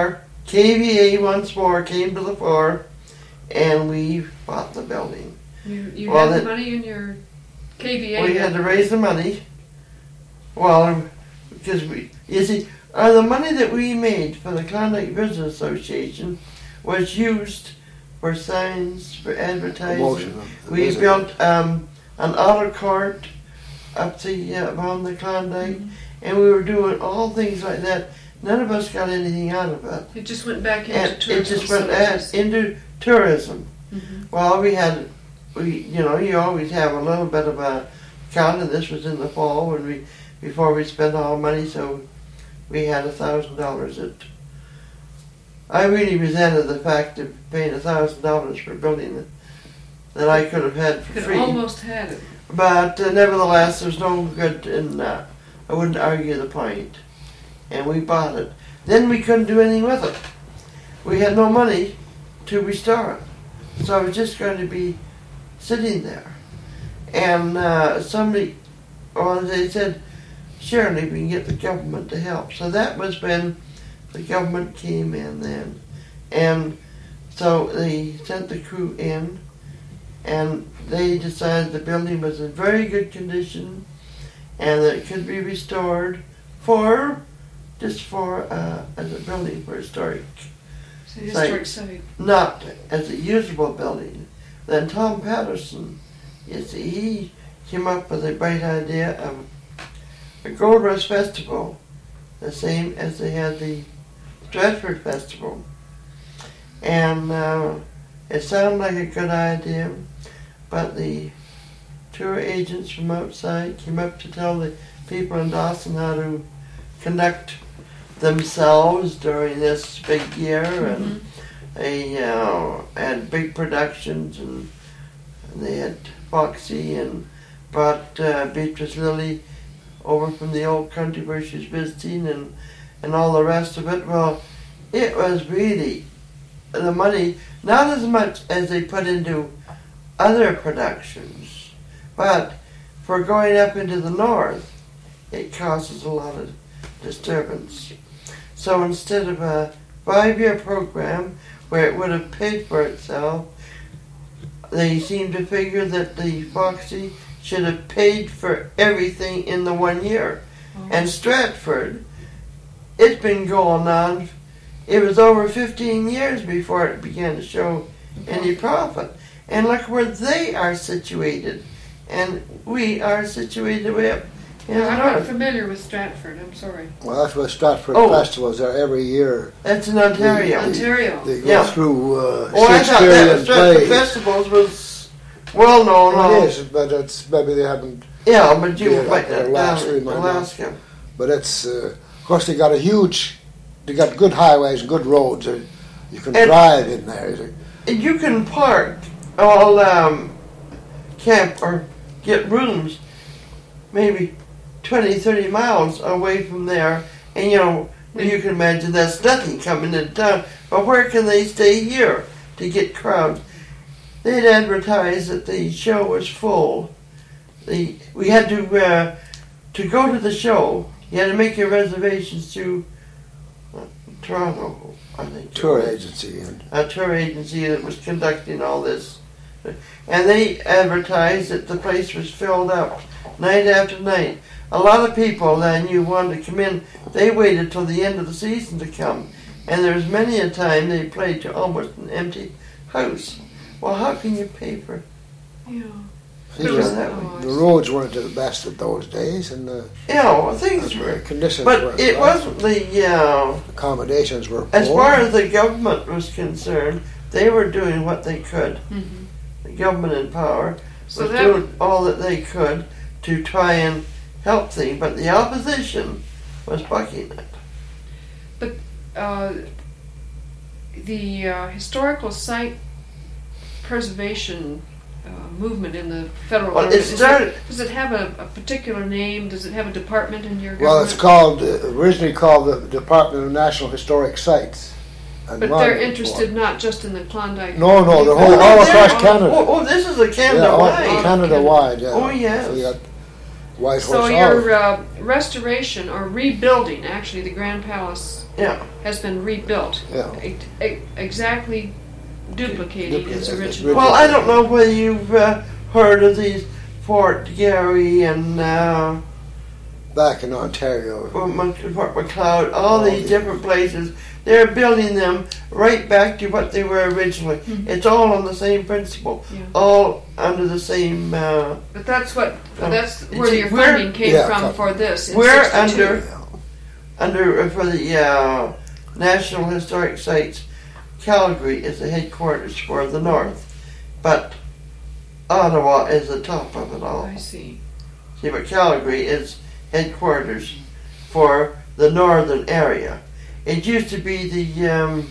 K V A once more came to the fore, and we bought the building. You, you Well, had that- the money in your K V A. We had to raise the money. Well, because we, you see, uh, the money that we made for the Klondike Business Association was used for signs, for advertising. Promotion of the We business. built um, an auto court up the uh, around the Klondike, Mhm. and we were doing all things like that. None of us got anything out of it, It just went back into and tourism. it just went services. at, into tourism. Mhm. Well, we had, we you know, you always have a little bit of a count, and this was in the fall when we, before we spent all money, so we had a thousand dollars. It. I really resented the fact of paying a thousand dollars for a building that, that I could have had for Could free. almost had it. But uh, nevertheless, there's no good in. Uh, I wouldn't argue the point, and we bought it. Then we couldn't do anything with it. We had no money to restore it, so it was just going to be sitting there. And uh, somebody, well, they said, surely we can get the government to help. So that was when the government came in then, and so they sent the crew in. And they decided the building was in very good condition and that it could be restored for, just for, uh, as a building for historic, It's a historic site. not as a usable building. Then Tom Patterson, you see, he came up with a bright idea of a Gold Rush Festival, the same as they had the Stratford Festival. And uh, it sounded like a good idea. But the tour agents from outside came up to tell the people in Dawson how to conduct themselves during this big year, and Mhm. they you know, had big productions, and, and they had Foxy and brought uh, Beatrice Lilly over from the old country where she was visiting, and, and all the rest of it. Well, it was really the money, not as much as they put into other productions, but for going up into the north, it causes a lot of disturbance. So instead of a five-year program where it would have paid for itself, they seem to figure that the Foxy should have paid for everything in the one year. Oh. And Stratford, it's been going on, it was over fifteen years before it began to show any profit. And look where they are situated, and we are situated way up in No, the I'm not north. familiar with Stratford. I'm sorry. Well, that's what Stratford Oh. Festivals are every year. That's in Ontario. Ontario. They go Yeah. through uh, Oh, I thought that Shakespearean Stratford plays. Festivals was well known. It all- is, but it's maybe they haven't. Yeah, but you Yeah, went like down Alaska, in might not. Alaska. But it's uh, of course they got a huge. They got good highways and good roads. Uh, You can And- drive in there. And you can park all um, camp or get rooms maybe twenty, thirty miles away from there. And you know, you can imagine that's nothing coming into town. But where can they stay here to get crowds? They'd advertise that the show was full. The, we had to, uh, to go to the show, you had to make your reservations through uh, Toronto, I think. Tour agency and A tour agency that was conducting all this. And they advertised that the place was filled up night after night. A lot of people then you wanted to come in, they waited till the end of the season to come. And there was many a time they played to almost an empty house. Well, how can you pay for Yeah. you It was- know, oh, the roads weren't the best of those days, and the, you know, things the were. conditions But weren't it right. wasn't the, uh, Accommodations were as poor. far as the government was concerned, they were doing what they could. Mm-hmm. The government in power So was that doing all that they could to try and help things, but the opposition was bucking it. uh, the uh, historical site preservation uh, movement in the federal Well, it government, is started- does it have a, a particular name? Does it have a department in your Well, government? it's called uh, originally called the Department of National Historic Sites. And But they're Monument interested Board. not just in the Klondike. No, no, the whole- Oh, all they're- across Canada. Oh, oh, this is a Yeah, Canada all- wide. Canada wide. Yeah. Oh, yes. So you got, White So Horse your Olive. uh, restoration or rebuilding, actually, the Grand Palace Yeah. has been rebuilt, Yeah. e- e- exactly duplicating its Duplicated. original. Well, I don't know whether you've uh, heard of these Fort Garry and uh, Back in Ontario. Fort McLeod, all Oh, these yeah. different places. They're building them right back to what they were originally. Mhm. It's all on the same principle, Yeah. all under the same. Uh, But that's what Um, that's where see, your we're- funding came Yeah, from come- for this. in we're sixty-two. under- Yeah. under uh, for the uh, National Historic Sites, Calgary is the headquarters for the North, but Ottawa is the top of it all. I see. See, but Calgary is headquarters for the northern area. It used to be the um,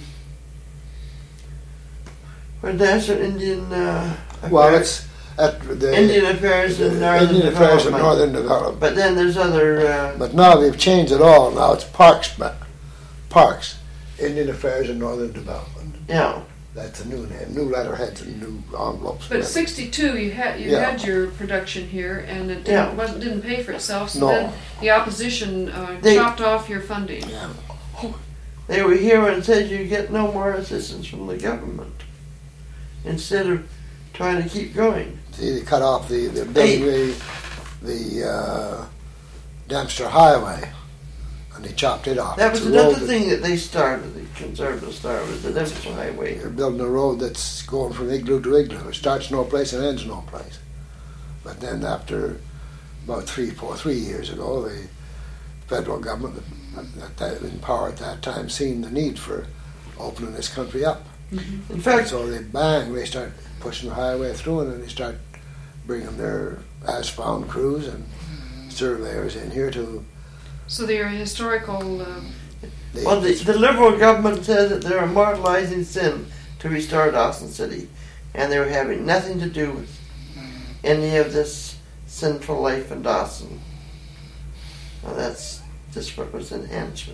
what National Indian uh, Well, Affairs, it's at the Indian Affairs and Northern Indian Affairs and Development. Northern Development. But then there's other. Uh, But now they've changed it all. Now it's Parks, ma- Parks, Indian Affairs and Northern Development. yeah, That's a new name, new letterheads and new envelopes. But sixty-two, you had you Yeah. had your production here, and it didn't, Yeah. wasn't didn't pay for itself. So No. then the opposition uh, They- chopped off your funding. Yeah. they were here and said you get no more assistance from the government instead of trying to keep going. See, they cut off the the building the, the uh, Dempster Highway, and they chopped it off. That was It's a another road thing that they started, the conservatives started, was the Dempster Highway. They're building a road that's going from igloo to igloo. It starts no place and ends no place. But then after about three, four, three years ago, the federal government that, that in power at that time seen the need for opening this country up. In And fact, so they bang, they start pushing the highway through, and then they start bringing their as-found crews and surveyors in here to. So they're a historical. Uh, They, well, the, the Liberal government says that they're immortalizing sin to restore Dawson City, and they were having nothing to do with any of this sinful life in Dawson. Well, that's just what was answered.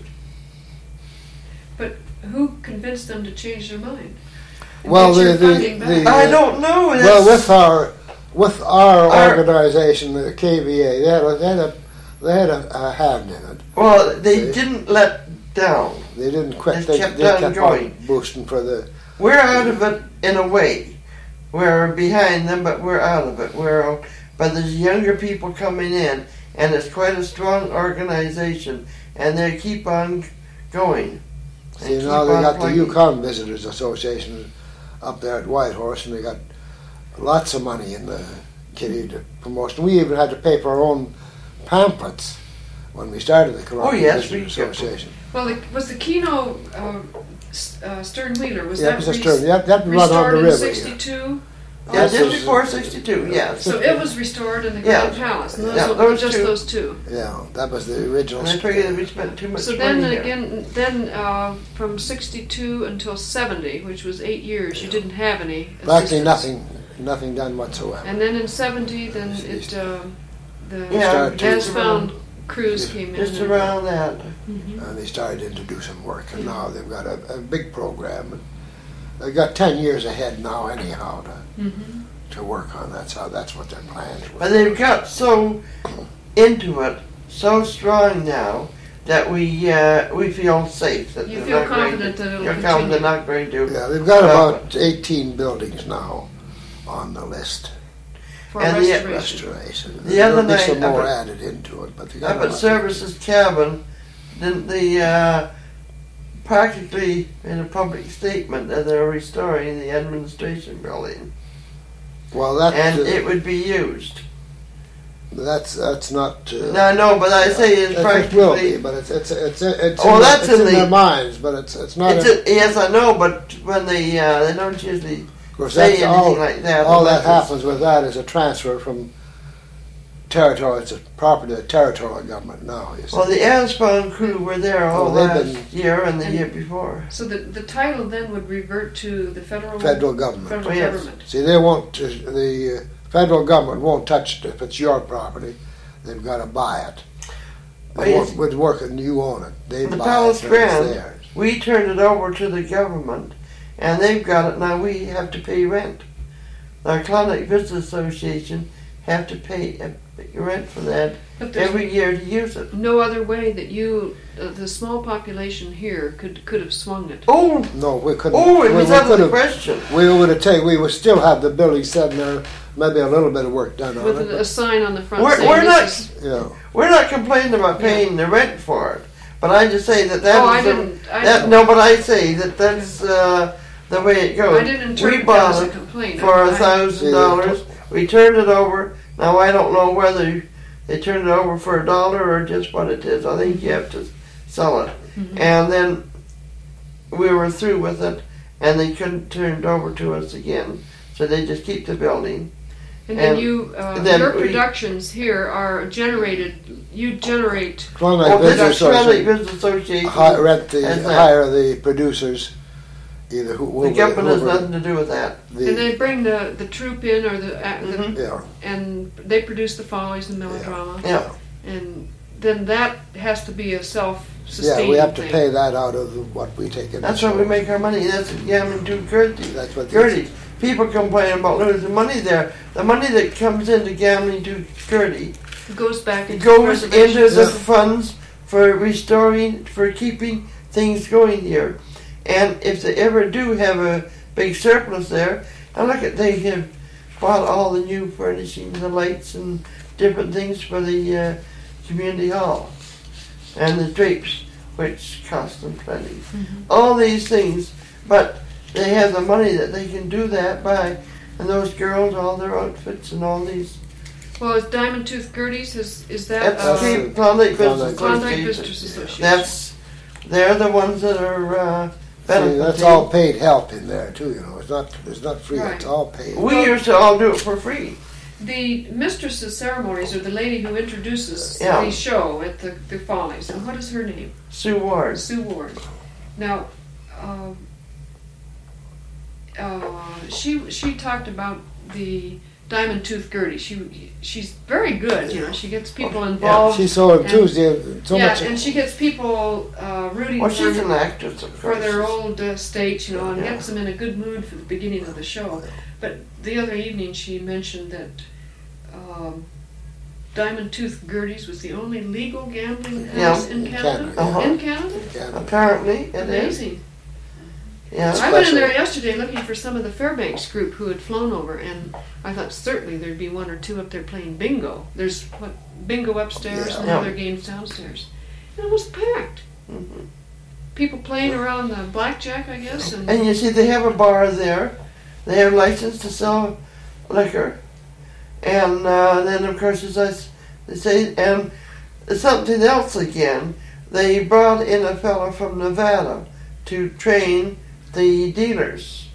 but who convinced them to change their mind? And Well, get your the- the- funding back? the- I don't know. well, that's- with our with our, Our- organization, the K V A, they had a, they had a, they had a, a hand in it. well, they See? didn't let down. They didn't quit. Just They kept they on kept going. on boosting for the. We're out of it in a way. We're behind them, but we're out of it. We're, but there's younger people coming in, and it's quite a strong organization, and they keep on going. See, And now keep they on got the plugging. Yukon Visitors Association up there at Whitehorse, and they got lots of money in the kitty to promotion. We even had to pay for our own pamphlets when we started the Columbia Oh, yes, Visitors we- Association. Well, it, was the Keno uh, S- uh, Stern Wheeler was Yeah, that it was a res- stern. That, that run on restored the in river. sixty-two? Yeah, This just was- before sixty-two, yes. So it was restored in the Yeah. Grand Palace. And those, Yeah, were those just two. those two. Yeah, yeah, that was the original. And I figured that we spent too much So money then there. again, then uh, from sixty-two until seventy, which was eight years, you didn't have any Practically assistance. nothing, nothing done whatsoever. And then in seventy, then it uh, the Yeah, Started to- as found crews came in. Just and- around that. Mhm. And they started to do some work, and now they've got a, a big program. And they've got ten years ahead now, anyhow, to Mhm. to work on that. So that's what their plans were. But they've got so into it, so strong now, that we uh, we feel safe. That You they're feel not going confident to, that it'll you're confident they're continue. not going to. Yeah, they've got Uh, about eighteen buildings now on the list. For And the- restoration. Restoration. The other There'll be night, some up more at- added into it, but they got Up a at lot. Services Cabin, didn't they uh, practically in a public statement that they're restoring the administration building, Well, that and uh, it would be used. that's that's not. Uh, No, no, but I say it's it, it will be, practically. but it's it's it's it's, Oh, in, that's it's in in the- their minds, but it's it's not. It's in- a, yes, I know, but when they uh, they don't usually of course, say that's anything all, like that. all that unless it's- happens with that is a transfer from territory. It's a property of territorial government now. You see. Well, the Aspound crew were there all Oh, they've last been- year and the And- year before. So the, the title then would revert to the federal federal government. federal Oh, yes. government. See, they won't. The uh, federal government won't touch it if it's your property. They've got to buy it. Oh, They yes. won't would work in you own it. They The buy Palace it. and it's Grand. theirs. We turned it over to the government, and they've got it now. We have to pay rent. Our Klondike Business Association have to pay uh, that you rent for that But there's every year to use it. no other way that you, uh, the small population here, could could have swung it. Oh, No, we couldn't. oh, it we, was we out of could the have. question. We would have taken. We would still have the building sitting there. Maybe a little bit of work done on With it. a, a sign on the front We're- saying we're this not- is- But, yeah. We're not complaining about paying the rent for it, but I just say that that Oh, I is the- didn't. I, that, didn't no, but I say that that's uh, the way it goes. I didn't We interpret that bought as a it complaint. for I- a thousand Yeah. dollars. We turned it over. Now I don't know whether they turned it over for a dollar or just what it is. I think you have to sell it. Mhm. And then we were through with it, and they couldn't turn it over to us again. So they just keep the building. And then and you, uh, then your we- productions here are generated. You generate. Klondike Oh, Business that's Klondike Association. Business Association. Hi, rent the That's that. hire the producers. Either who The whoever- government has whoever nothing to do with that. the- And they bring the, the troupe in, or the, uh, the Mhm. yeah, and they produce the follies and melodrama, Yeah. and then that has to be a yeah. self-sustaining We have to thing. pay that out of what we take in. That's the how we show. make our money. That's gammon to Gertie. That's what. Gertie. People complain about losing money there. The money that comes into gambling to Gertie It goes back it into goes preservation. into the Yeah. funds for restoring, for keeping things going here. And if they ever do have a big surplus there, and look at, they have bought all the new furnishing, the lights and different things for the uh, community hall. And the drapes, which cost them plenty. Mhm. All these things, but they have the money that they can do that by. And those girls, all their outfits and all these. Well, is Diamond Tooth Gertie's, is, is that That's uh, Cape Klondike Business Klondike. Klondike Association. Business Association? That's, they're the ones that are uh, See, benefiting. that's all paid help in there too. You know, it's not. It's not free. Right. It's all paid. We used to all do it for free. The mistress of ceremonies, or the lady who introduces Yeah. the show at the, the Follies, and what is her name? Sue Ward. Sue Ward. Now, um, uh, she she talked about the Diamond Tooth Gertie. She she's very good. You know, she gets people involved. She's so enthusiastic. So yeah, much. and she gets people uh, rooting Well, for, she's an actress, of for course. their old uh, state, you know, and Yeah. gets them in a good mood for the beginning of the show. But the other evening, she mentioned that um, Diamond Tooth Gertie's was the only legal gambling house Yeah. in In Canada. Canada, Uh-huh. In Canada, Yeah. Apparently, it is. amazing. Yeah. I went in there Special. yesterday looking for some of the Fairbanks group who had flown over, and I thought certainly there'd be one or two up there playing bingo. There's what bingo upstairs and Yeah. other games downstairs. And it was packed. Mhm. People playing around the blackjack, I guess, and, And you see, they have a bar there. They have license to sell liquor. And uh, then, of course, as I s- they say, and something else again, they brought in a fellow from Nevada to train the dealers.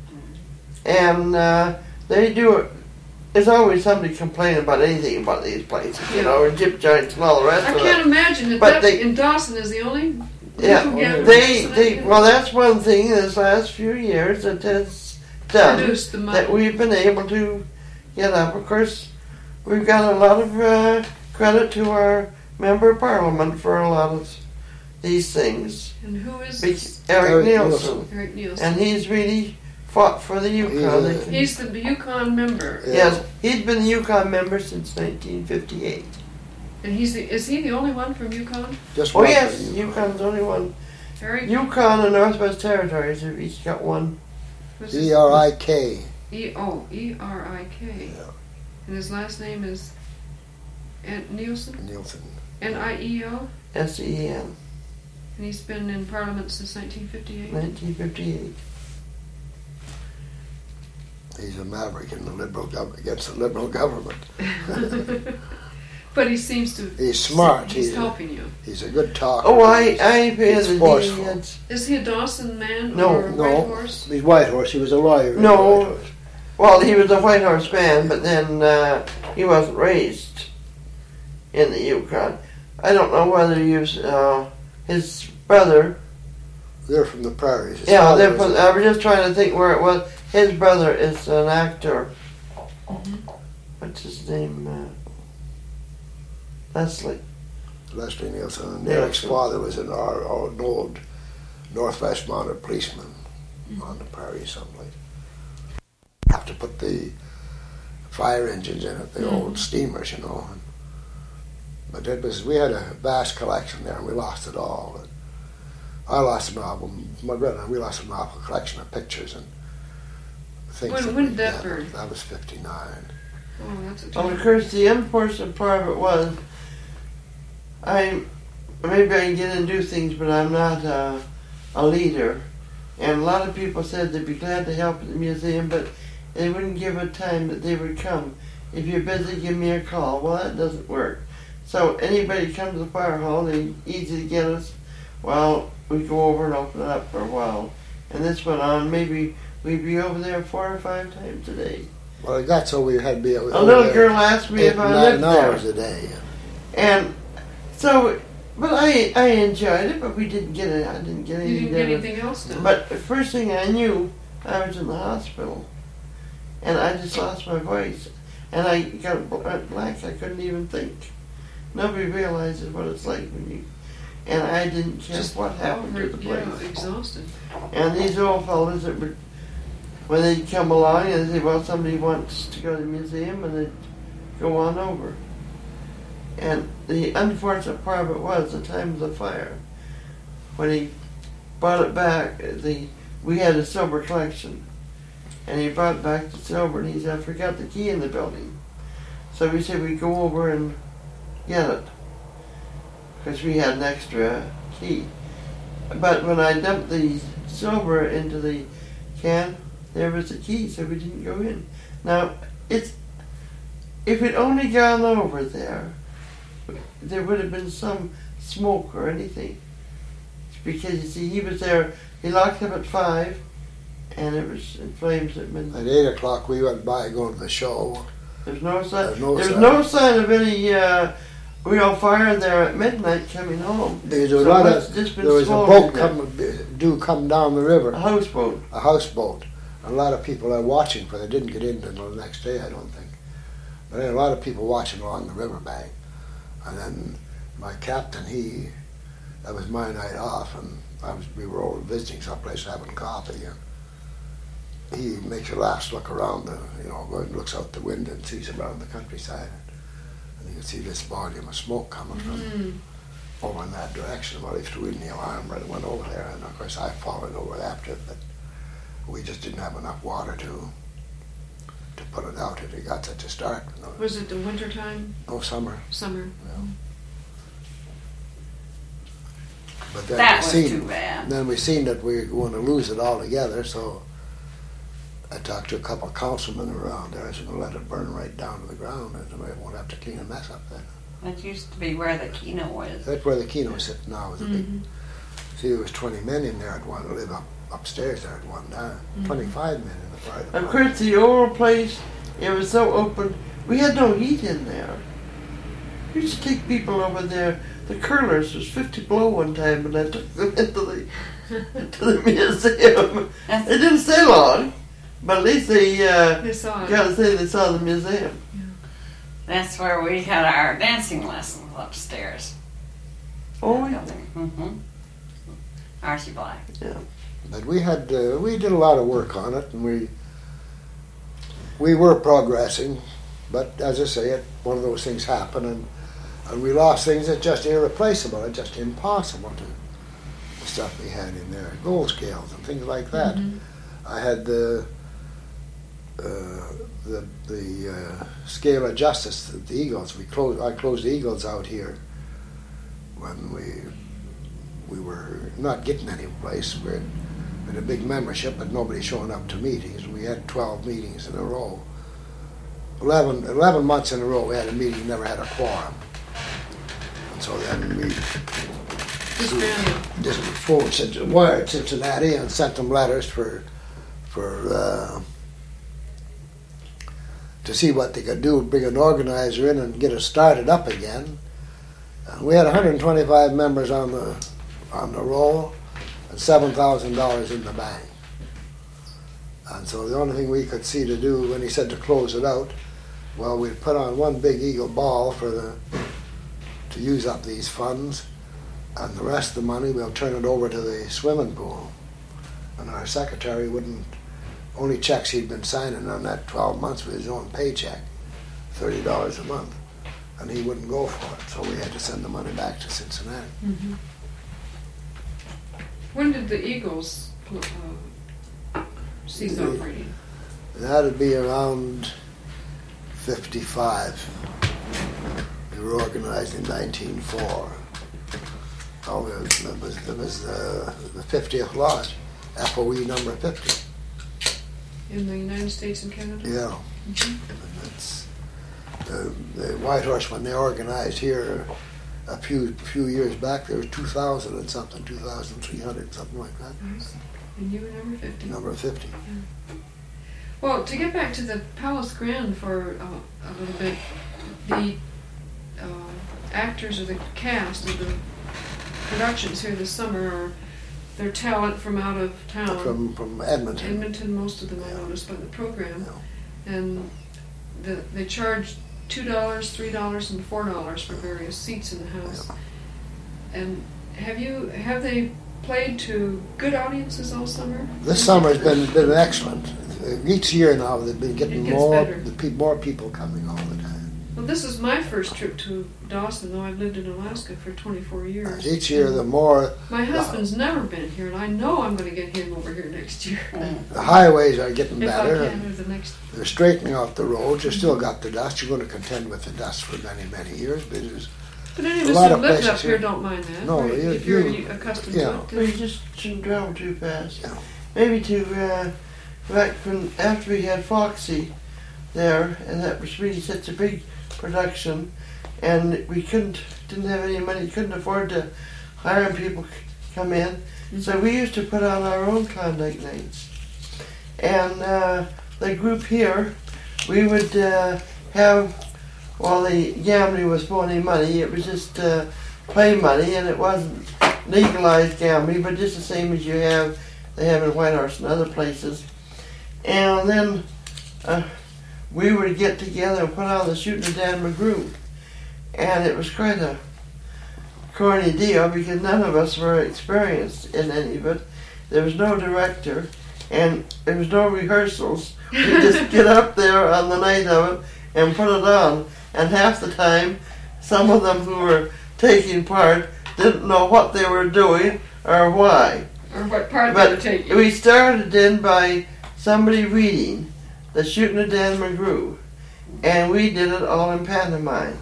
And uh, they do it. There's always somebody complaining about anything about these places, you know, or jip joints and all the rest I of can't it. imagine that, But that they- in Dawson is the only Yeah, legal gambling they, house they, that well, that's one thing this last few years that has done. produced the money. That we've been able to get up. Of course, we've got a lot of uh, credit to our member of parliament for a lot of these things. And who is Be- this? Eric, Eric Nielsen. Nielsen. Eric Nielsen. And he's really fought for the Yukon. He's a- They can- He's the Yukon member, Yeah. yes, he's been the Yukon member since nineteen fifty-eight. and he's the, is he the only one from Yukon? Just Oh one yes, for you. Yukon's only one. Eric. Yukon and Northwest Territories have each got one. what's his- E R I K. E oh E R I K. Yeah. And his last name is Ant Nielsen. Nielsen. N I E O. S E N, And he's been in Parliament since nineteen fifty-eight. nineteen fifty-eight. He's a maverick in the liberal gov- against the liberal government. But he seems to. He's smart. He's He's, helping you. he's a good talker. Oh, I, I pay He's the forceful. deeds. Is he a Dawson man No, or a no. White Horse? He's Whitehorse. He was a lawyer. in No. Whitehorse. Well, he was a White Horse man, but then uh, he wasn't raised in the Yukon. I don't know whether he was, uh, his brother. They're from the prairies. His Yeah, father they're was from, a- I was just trying to think where it was. His brother is an actor. Mhm. What's his name? Uh, Leslie. Leslie Nielsen. And Nielsen. Eric's father was an, our, our, an old Northwest Mounted policeman on the prairie someplace. Have to put the fire engines in it, the Mm. old steamers, you know. And, but it was, we had a vast collection there, and we lost it all. And I lost an awful, my brother and I, we lost an awful collection of pictures and things. When- that when we did that gathered. burn? That was fifty-nine. Oh, that's a Well, of time. course, the unfortunate part of it was, I maybe I can get and do things, but I'm not uh, a leader. And a lot of people said they'd be glad to help at the museum, but they wouldn't give a time that they would come. If you're busy, give me a call. Well, that doesn't work. So anybody come to the fire hall, they easy to get us. Well, we go over and open it up for a while, and this went on. Maybe we'd be over there four or five times a day. Well, it got so we had to be A little girl asked me eight if I nine lived there. hours a day. And so, but I I enjoyed it, but we didn't get it. I didn't get You anything. didn't get done. anything else done. But the first thing I knew, I was in the hospital, and I just lost my voice, and I got bl- blank. I couldn't even think. Nobody realizes what it's like when you. And I didn't care Just what happened to the place. Yeah, exhausted. And these old fellas that would, when they'd come along and they'd say, well, somebody wants to go to the museum, and they'd go on over. And the unfortunate part of it was the time of the fire. When he brought it back, the we had a silver collection. And he brought back the silver, and he said, I forgot the key in the building. So we said we'd go over and get it, because we had an extra key. But when I dumped the silver into the can, there was a key, so we didn't go in. Now, it's if we'd only gone over there, there would have been some smoke or anything. Because, you see, he was there, he locked up at five, and it was in flames at midnight. At eight o'clock, we went by going to the show. There's no sign, There's no there's sign. no sign of any uh, real fire there at midnight coming home. Because there was, So a lot it's of, just been there was a smoldering boat there. come, due come down the river, A houseboat. a houseboat. A lot of people are watching for. They didn't get in until the next day, I don't think. But there were a lot of people watching along the riverbank. And then my captain, he, that was my night off, and I was, we were over visiting someplace having coffee, and he makes a last look around the, you know, looks out the window and sees around the countryside, and you can see this volume of smoke coming from Mm. over in that direction. Well, he threw in the alarm, right, went over there, and of course I followed over after it, but we just didn't have enough water to to put it out if it got such a start. You know. Was it the winter time? No summer. Summer? But then That we was seen, too bad. Then we seen that we were going to lose it altogether, so I talked to a couple of councilmen around there. I said, we'll let it burn right down to the ground, and we won't have to clean a mess up then. That used to be where the Keno is. That's where the Keno sits now. With a big, Mhm. see, there was twenty men in there at one, live up upstairs there at one time. Mhm. twenty-five men in the fire Of department. course, the old place, it was so open. We had no heat in there. We used to take people over there. The curlers was fifty below one time, and I took them into the into the museum. That's, They didn't stay long, but at least they uh, They saw it. gotta say they saw the museum. that's where we had our dancing lessons upstairs. Oh, That yeah. building. Mhm. Archie Black. But we had uh, we did a lot of work on it, and we we were progressing. But as I say, it, one of those things happened, and and we lost things that's just irreplaceable. It's just impossible to the stuff we had in there, gold scales and things like that. Mhm. I had the uh, the the uh, scale of justice, the, the Eagles. We closed. I closed the Eagles out here when we we were not getting any place. We had, we had a big membership, but nobody showing up to meetings. We had twelve meetings in a row. eleven, eleven months in a row, we had a meeting, never had a quorum. And so then we Disbanded. just forward, Cint- wired Cincinnati and sent them letters for for uh, to see what they could do, bring an organizer in and get it started up again. Uh, we had one hundred twenty-five members on the on the roll and seven thousand dollars in the bank. And so the only thing we could see to do when he said to close it out, well, we'd put on one big Eagle ball for the to use up these funds, and the rest of the money we'll turn it over to the swimming pool. And our secretary wouldn't only checks he'd been signing on that twelve months was his own paycheck, thirty dollars a month. And he wouldn't go for it, so we had to send the money back to Cincinnati. Mm-hmm. When did the Eagles uh, cease The- operating? That'd be around fifty-five. We were organized in nineteen oh four. Oh, it was, it was, it was uh, the fiftieth lot, F O E number fifty. In the United States and Canada? Yeah. Mhm. And that's, uh, the White Horse, when they organized here a few few years back, there was two thousand and something, two thousand three hundred, something like that. Nice. And you were number fifty. Number fifty. Well, to get back to the Palace Grand for uh, a little bit, the uh, actors or the cast of the productions here this summer are their talent from out of town. From from Edmonton. Edmonton, most of them I Yeah. noticed by the program. Yeah. And the, they charge two dollars, three dollars, and four dollars for various seats in the house. And have you have they played to good audiences all summer? This summer has been been excellent. Each year now they've been getting It gets more better. the pe- more people coming all the time. Well, this is my first trip to Dawson, though I've lived in Alaska for twenty-four years. Each year the more My husband's never been here, and I know I'm going to get him over here next year. the highways are getting If I better. can, and or the next. they're straightening out the roads. You still got the dust. You're going to contend with the dust for many many years, but it's But any A of us lot who of lived places up here here- don't mind that. No, right? you- if you're you- accustomed yeah. to We it. just shouldn't travel too fast. Yeah. Maybe to uh, back when after we had Foxy there, and that was really such a big production, and we couldn't didn't have any money, couldn't afford to hire people to come in, so we used to put on our own Klondike nights, and uh, the group here, we would uh, have. Well, the gambling was phony money. It was just uh, play money, and it wasn't legalized gambling, but just the same as you have, they have in Whitehorse and other places. And then uh, we would get together and put on the Shooting of Dan McGrew, and it was quite a corny deal because none of us were experienced in any of it. There was no director, and there was no rehearsals. We just get up there on the night of it and put it on. And half the time, some of them who were taking part didn't know what they were doing or why. Or what part they were But taking. we started in by somebody reading The Shooting of Dan McGrew, and we did it all in pantomime.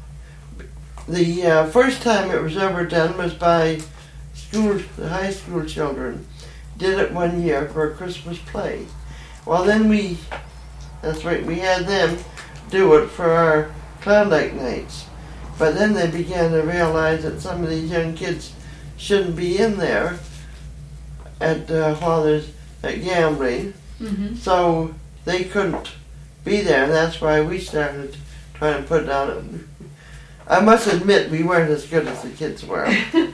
The uh, first time it was ever done was by school, the high school children. Did it one year for a Christmas play. Well, then we, that's right, we had them do it for our Klondike nights. But then they began to realize that some of these young kids shouldn't be in there at uh, while there's at gambling, Mm-hmm. so they couldn't be there, and that's why we started trying to put down. I must admit we weren't as good as the kids were,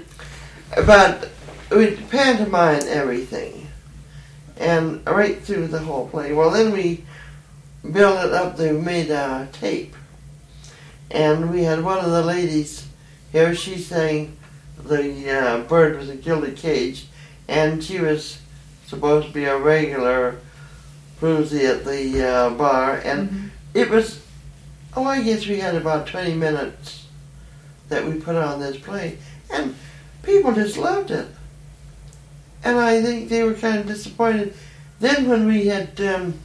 but we pantomime everything, and right through the whole play. Well, then we built it up. They made a tape, and we had one of the ladies here. She sang "The uh, Bird with a Gilded Cage," and she was supposed to be a regular floozy at the uh, bar, and Mm-hmm. it was, oh, I guess we had about twenty minutes that we put on this play, and people just loved it. And I think they were kind of disappointed. Then when we had, um,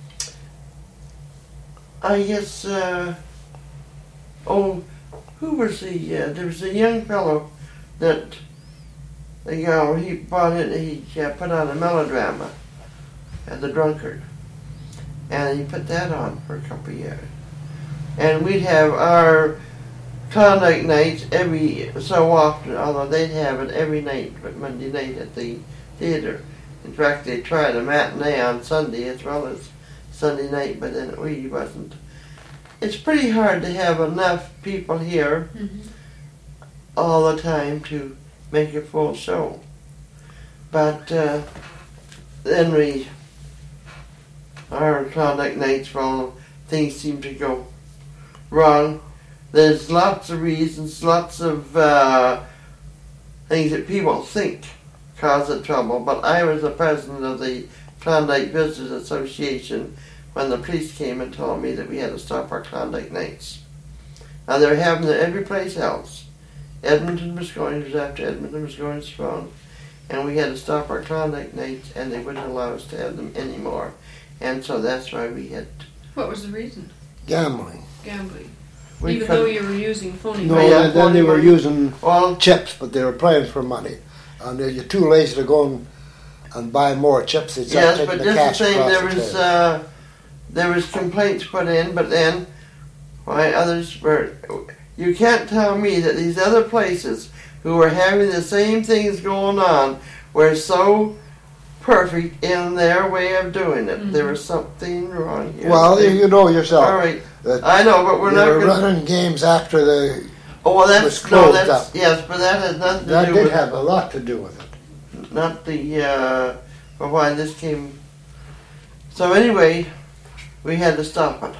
I guess, uh, oh, who was the, uh, there was a young fellow that, you know, he brought in, he uh, put on a melodrama at The Drunkard. And he put that on for a couple of years. And we'd have our Klondike nights every so often, although they'd have it every night, but Monday night at the theater. In fact, they tried a matinee on Sunday as well as Sunday night, but then it really wasn't. It's pretty hard to have enough people here Mm-hmm. all the time to make a full show. But uh, then we, our Klondike nights, well, things seem to go wrong. There's lots of reasons, lots of uh, things that people think cause the trouble, but I was the president of the Klondike Visitors Association when the police came and told me that we had to stop our Klondike nights. Now they're having it every place else. Edmonton was going, it was after Edmonton was going strong, and we had to stop our Klondike nights, and they wouldn't allow us to have them anymore. And so that's why we had to. What was the reason? Gambling. Gambling. We Even couldn't- though you were using phony No, money. yeah, then, then they were money. using Well, chips, but they were playing for money. And if you're too lazy to go and, and buy more chips, it's yes, taking but the just the cash same, across there the was table. uh, there was complaints put in, but then why others were. You can't tell me that these other places who were having the same things going on were so perfect in their way of doing it. Mhm. There was something wrong here. Well, you, you know yourself. all right, that I know, but we're they not were going. running games after the. Oh, well, was that's no, closed that's up. yes, but that has nothing to That do did with have a lot to do with it. not the uh, for why this came. So anyway, we had to stop it,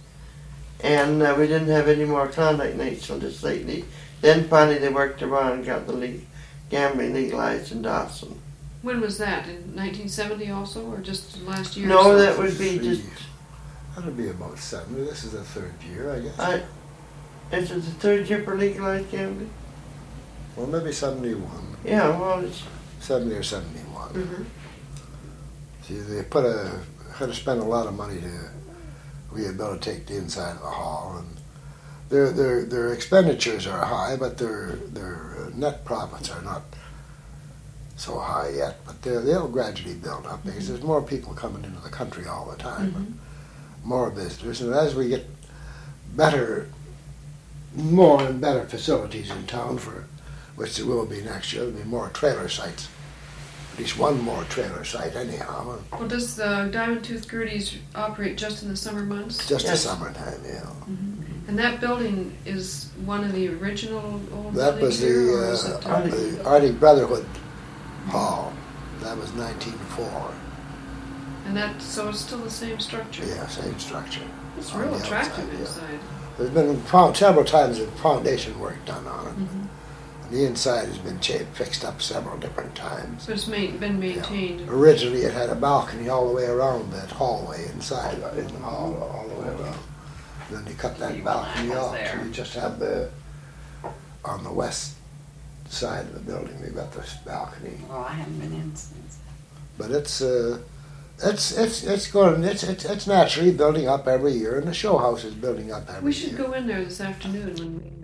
and uh, we didn't have any more Klondike nights till just lately. Then finally they worked around and got the le- gambling legalized in Dawson. When was that? In nineteen seventy also, or just last year? or No, so? that would be just. That'd be about seventy. This is the third year, I guess. I. Is it the third year for legalized gambling? Well, maybe seventy-one. Yeah, well, it's, seventy or seventy-one. Mhm. See, they put a had to spend a lot of money to rehabilitate the inside of the hall, and their their their expenditures are high, but their their net profits are not so high yet. But they're- they'll gradually build up because there's more people coming into the country all the time, and more visitors, and as we get better, more and better facilities in town, for which there will be next year, there'll be more trailer sites. At least one more trailer site anyhow. And Well, does the Diamond Tooth Gerties operate just in the summer months? just the Yes. summertime, yeah. And that building is one of the original old That buildings was here, the, or is uh, it, uh, the Arctic Brotherhood Hall. That was nineteen oh four. and that so it's still the same structure. Yeah, same structure. It's on real the attractive outside, yeah. inside. There's been found several times that foundation work done on it. Mhm. The inside has been cha- fixed up several different times. So it's ma- been maintained. Originally, it had a balcony all the way around that hallway inside, uh, in the hall, all the way around. Then you cut that You balcony was off, there. so you just have the, on the west side of the building, we've got this balcony. Well, I haven't been in since. But it's, uh, it's, it's, it's going, it's, it's, it's naturally building up every year, and the show house is building up every We should year. go in there this afternoon when we